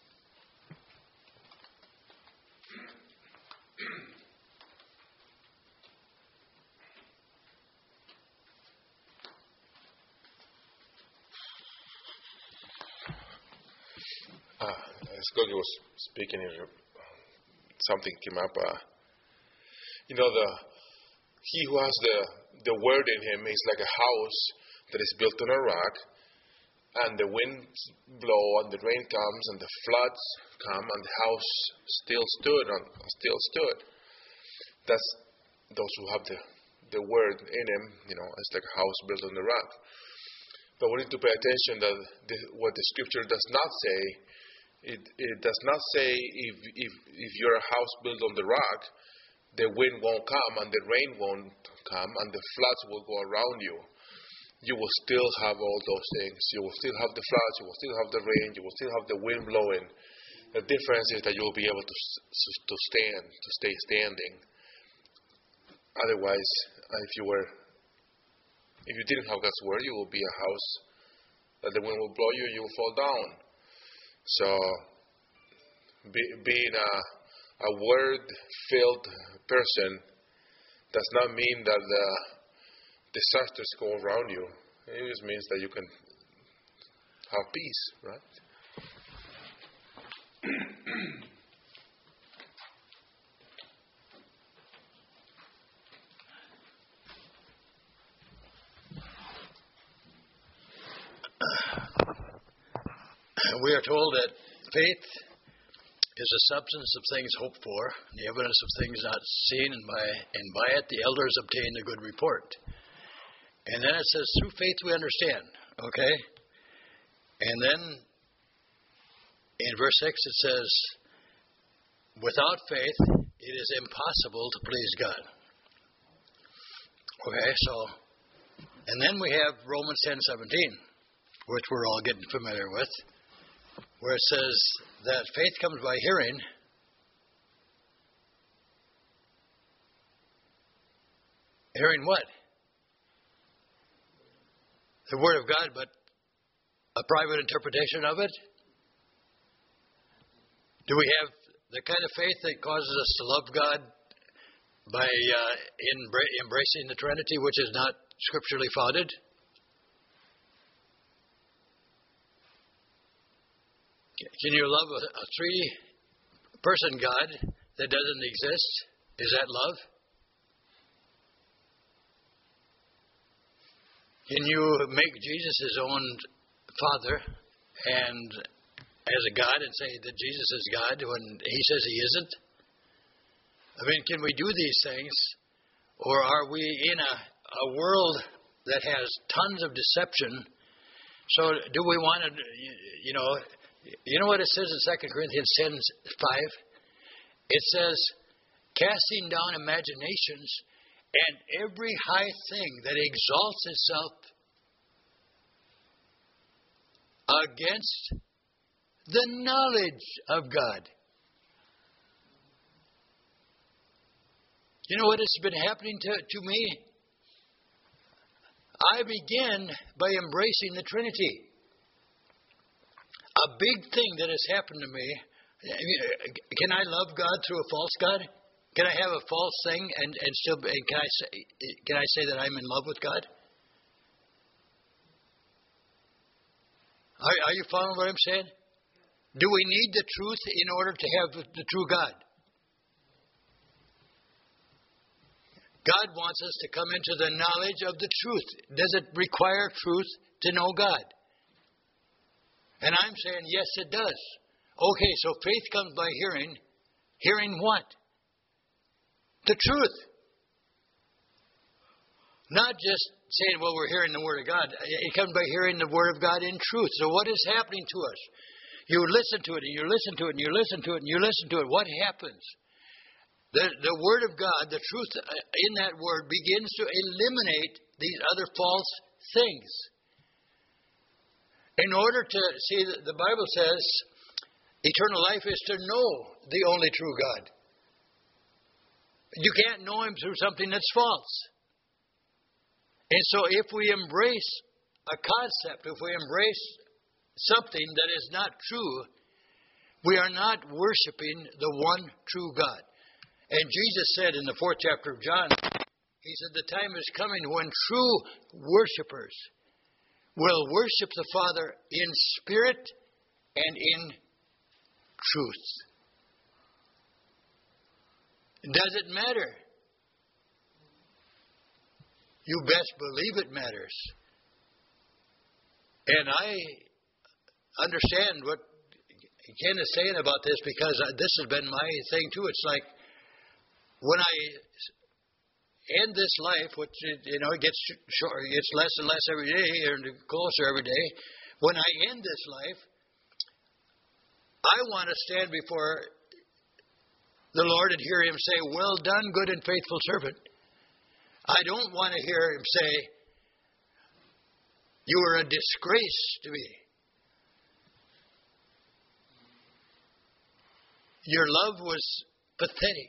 Uh, as Gogi was speaking here, something came up. Uh, you know, the he who has the the word in him is like a house that is built on a rock, and the winds blow, and the rain comes, and the floods come, and the house still stood. On still stood. That's those who have the the word in him. You know, it's like a house built on the rock. But we need to pay attention that the, what the Scripture does not say. It, it does not say if, if if you're a house built on the rock, the wind won't come and the rain won't come and the floods will go around you. You will still have all those things. You will still have the floods. You will still have the rain. You will still have the wind blowing. The difference is that you will be able to to stand, to stay standing. Otherwise, if you were, if you didn't have God's word, you will be a house that the wind will blow you. You will fall down. So, be, being a a word-filled person does not mean that the disasters go around you. It just means that you can have peace, right? We are told that faith is a substance of things hoped for, the evidence of things not seen, and by and by it the elders obtain a good report. And then it says, through faith we understand. Okay? And then in verse six it says, without faith it is impossible to please God. Okay, so, and then we have Romans ten seventeen, which we're all getting familiar with, where it says that faith comes by hearing, hearing what? The Word of God, but a private interpretation of it? Do we have the kind of faith that causes us to love God by uh, embra- embracing the Trinity, which is not scripturally founded? Can you love a, a three-person God that doesn't exist? Is that love? Can you make Jesus his own Father and as a God and say that Jesus is God when he says he isn't? I mean, can we do these things, or are we in a, a world that has tons of deception? So do we want to, you know, you know what it says in Second Corinthians ten five? It says, casting down imaginations and every high thing that exalts itself against the knowledge of God. You know what has been happening to, to me? I began by embracing the Trinity. A big thing that has happened to me. Can I love God through a false God? Can I have a false thing and, and still and can I say can I say that I'm in love with God? Are, are you following what I'm saying? Do we need the truth in order to have the true God? God wants us to come into the knowledge of the truth. Does it require truth to know God? And I'm saying, yes, it does. Okay, so faith comes by hearing. Hearing what? The truth. Not just saying, well, we're hearing the Word of God. It comes by hearing the Word of God in truth. So what is happening to us? You listen to it, and you listen to it, and you listen to it, and you listen to it. What happens? The, the Word of God, the truth in that Word, begins to eliminate these other false things. In order to, see, the Bible says, eternal life is to know the only true God. You can't know Him through something that's false. And so if we embrace a concept, if we embrace something that is not true, we are not worshiping the one true God. And Jesus said in the fourth chapter of John, He said, the time is coming when true worshipers will worship the Father in spirit and in truth. Does it matter? You best believe it matters. And I understand what Ken is saying about this because this has been my thing too. It's like when I, end this life, which, you know, it gets short, it gets less and less every day and closer every day. When I end this life, I want to stand before the Lord and hear Him say, "Well done, good and faithful servant." I don't want to hear Him say, "You are a disgrace to me. Your love was pathetic.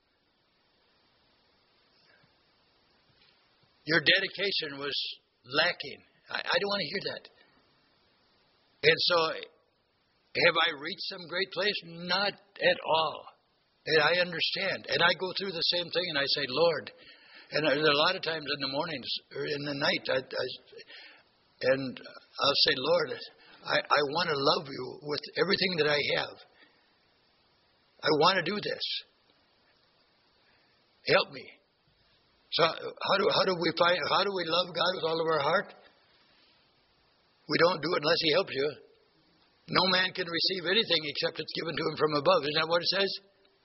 Your dedication was lacking." I, I don't want to hear that. And so, have I reached some great place? Not at all. And I understand. And I go through the same thing and I say, "Lord," and there's a lot of times in the mornings or in the night, I, I, and I'll say, "Lord, I, I want to love you with everything that I have. I want to do this. Help me." So how do how do we find how do we love God with all of our heart? We don't do it unless He helps you. No man can receive anything except it's given to him from above. Isn't that what it says?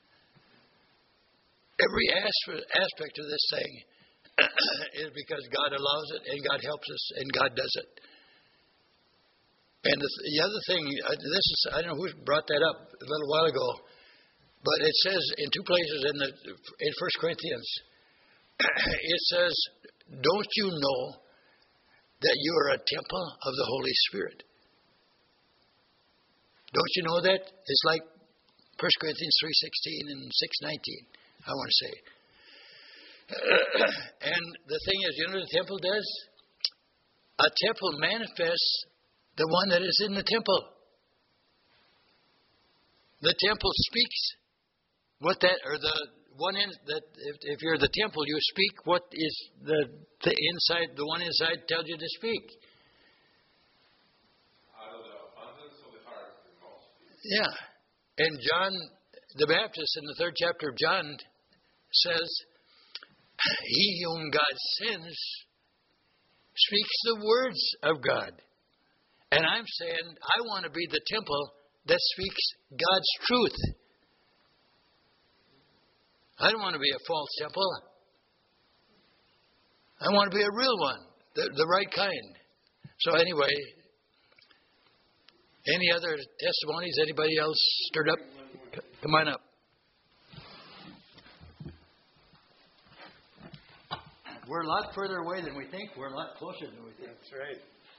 Every aspect of this thing is because God allows it and God helps us and God does it. And the, the other thing, this is I don't know who brought that up a little while ago, but it says in two places in the in First Corinthians, it says, "Don't you know that you are a temple of the Holy Spirit?" Don't you know that? It's like First Corinthians three sixteen and six nineteen, I want to say. And the thing is, you know what the temple does? A temple manifests the one that is in the temple. The temple speaks what that, or the one in that. If, if you're the temple, you speak what is the the inside. The one inside tells you to speak. Out of the abundance of the heart, the mouth speaks. Yeah, and John the Baptist in the third chapter of John says, "He whom God sends speaks the words of God." And I'm saying I want to be the temple that speaks God's truth. I don't want to be a false temple. I want to be a real one, the, the right kind. So anyway, any other testimonies? Anybody else stirred up? Come on up. We're a lot further away than we think. We're a lot closer than we think. That's right.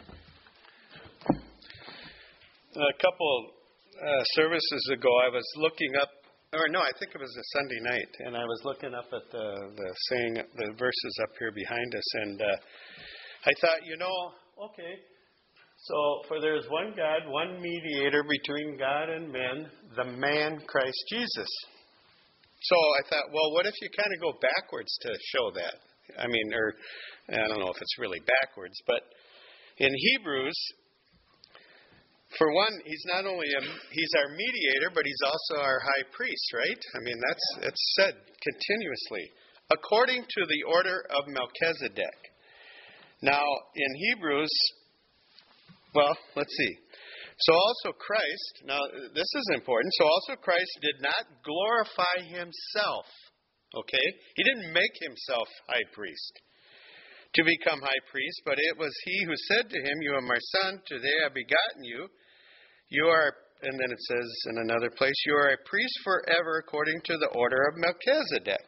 A couple uh, services ago, I was looking up, or no, I think it was a Sunday night, and I was looking up at the the saying, the verses up here behind us, and uh, I thought, you know, okay, so for there is one God, one mediator between God and men, the man Christ Jesus. So I thought, well, what if you kind of go backwards to show that? I mean, or I don't know if it's really backwards, but in Hebrews, for one, he's not only a, he's our mediator, but he's also our high priest, right? I mean, that's it's said continuously, according to the order of Melchizedek. Now, in Hebrews, well, let's see. So also Christ, now this is important, so also Christ did not glorify himself, okay? He didn't make himself high priest to become high priest, but it was he who said to him, "You are my son, today I have begotten you." You are, and then it says in another place, "You are a priest forever according to the order of Melchizedek."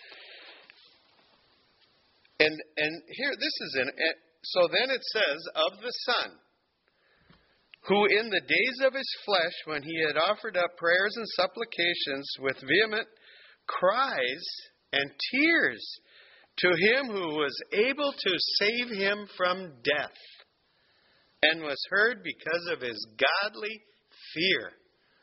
And and here, this is in, so then it says, "Of the Son, who in the days of his flesh, when he had offered up prayers and supplications with vehement cries and tears to him who was able to save him from death, and was heard because of his godly fear."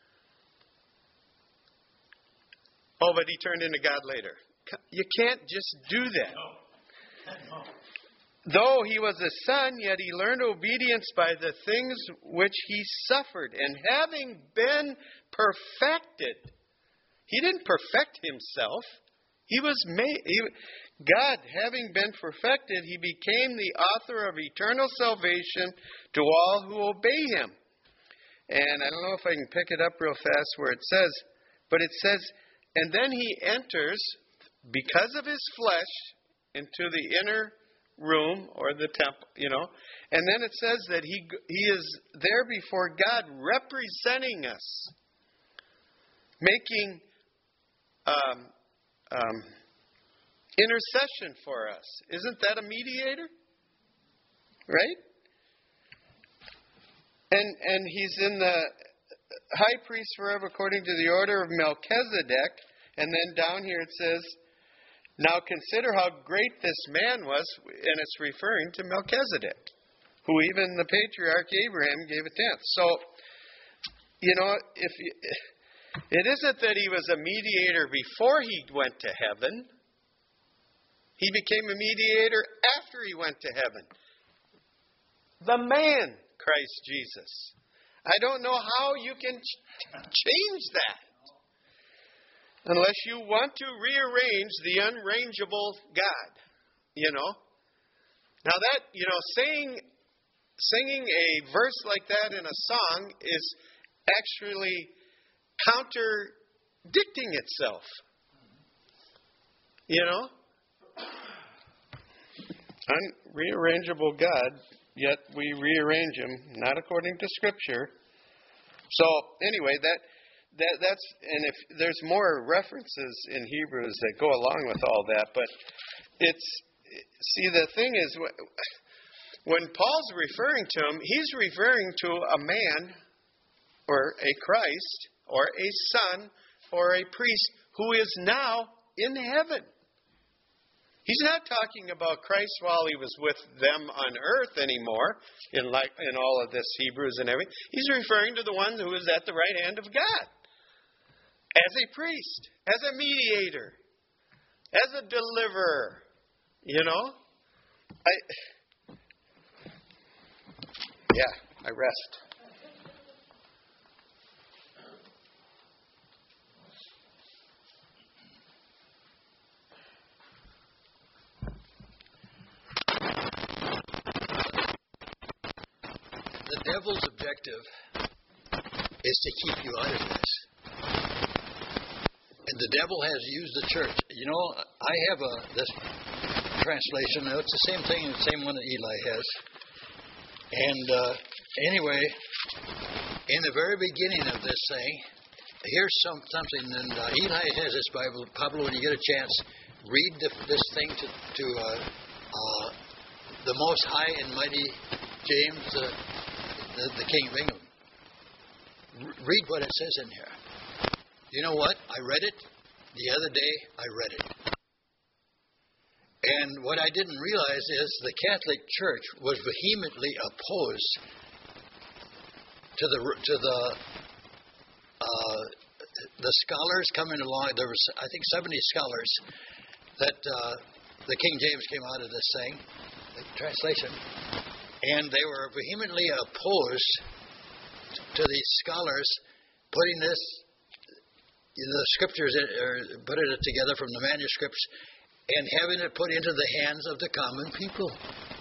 Oh, but he turned into God later. You can't just do that. No. Though he was a son, yet he learned obedience by the things which he suffered. And having been perfected, he didn't perfect himself. He was made. He, God, having been perfected, he became the author of eternal salvation to all who obey him. And I don't know if I can pick it up real fast where it says, but it says, and then he enters, because of his flesh, into the inner room or the temple, you know. And then it says that he he is there before God representing us, making um, um, intercession for us. Isn't that a mediator? Right? And and he's in the high priest forever according to the order of Melchizedek. And then down here it says, now consider how great this man was, and it's referring to Melchizedek, who even the patriarch Abraham gave a tenth. So, you know, if you, it isn't that he was a mediator before he went to heaven. He became a mediator after he went to heaven. The man, Christ Jesus. I don't know how you can ch- change that. Unless you want to rearrange the unrangeable God, you know. Now that, you know, saying, singing a verse like that in a song is actually contradicting itself. You know. Unrearrangeable God, yet we rearrange him, not according to Scripture. So, anyway, that... That, that's and if there's more references in Hebrews that go along with all that, but it's see the thing is when Paul's referring to him, he's referring to a man or a Christ or a son or a priest who is now in heaven. He's not talking about Christ while he was with them on earth anymore in like in all of this Hebrews and everything. He's referring to the one who is at the right hand of God. As a priest, as a mediator, as a deliverer, you know? I, yeah, I rest. The devil's objective is to keep you out of this. And the devil has used the church. You know, I have a this translation. It's the same thing, the same one that Eli has. And uh, anyway, in the very beginning of this thing, here's some something. And uh, Eli has this Bible. Pablo, when you get a chance, read the, this thing to, to uh, uh, the Most High and Mighty James, uh, the, the King of England. R- read what it says in here. You know what? I read it the other day. I read it. And what I didn't realize is the Catholic Church was vehemently opposed to the to the uh, the scholars coming along. There was, I think, seventy scholars that uh, the King James came out of this thing, the translation, and they were vehemently opposed to these scholars putting this. The scriptures, or putting it together from the manuscripts and having it put into the hands of the common people.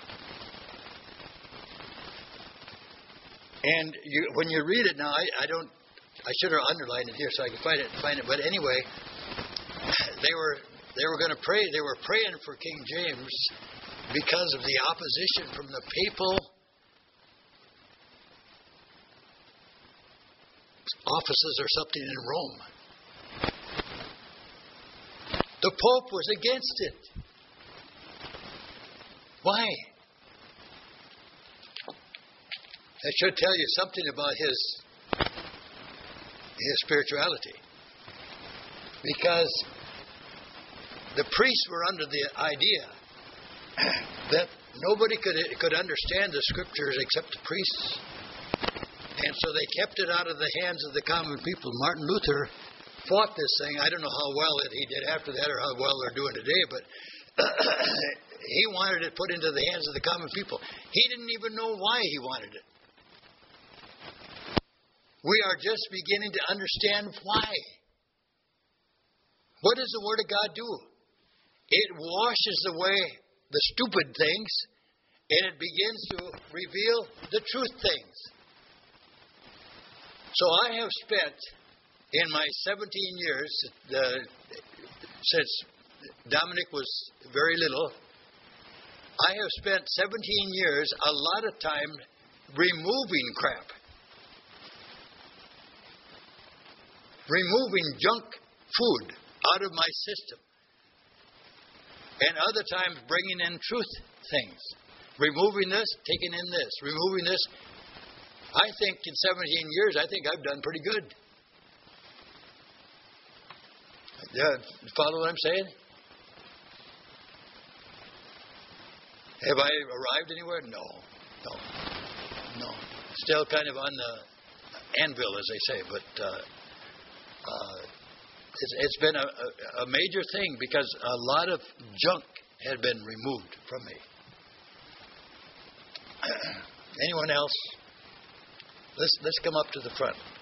And you, when you read it now, I, I don't, I should have underlined it here so I could find it. Find it. But anyway, they were they were going to pray. They were praying for King James because of the opposition from the papal offices or something in Rome. The Pope was against it. Why? That should tell you something about his his spirituality. Because the priests were under the idea that nobody could could understand the scriptures except the priests. And so they kept it out of the hands of the common people. Martin Luther fought this thing. I don't know how well it he did after that or how well they're doing today, but he wanted it put into the hands of the common people. He didn't even know why he wanted it. We are just beginning to understand why. What does the Word of God do? It washes away the stupid things, and it begins to reveal the truth things. So I have spent in my seventeen years, uh, since Dominic was very little, I have spent seventeen years, a lot of time, removing crap. Removing junk food out of my system. And other times bringing in truth things. Removing this, taking in this. Removing this. I think in seventeen years, I think I've done pretty good. Yeah, follow what I'm saying? Have I arrived anywhere? No. No. No. Still kind of on the anvil, as they say. But uh, uh, it's, it's been a, a, a major thing because a lot of junk had been removed from me. Anyone else? Let's, let's come up to the front.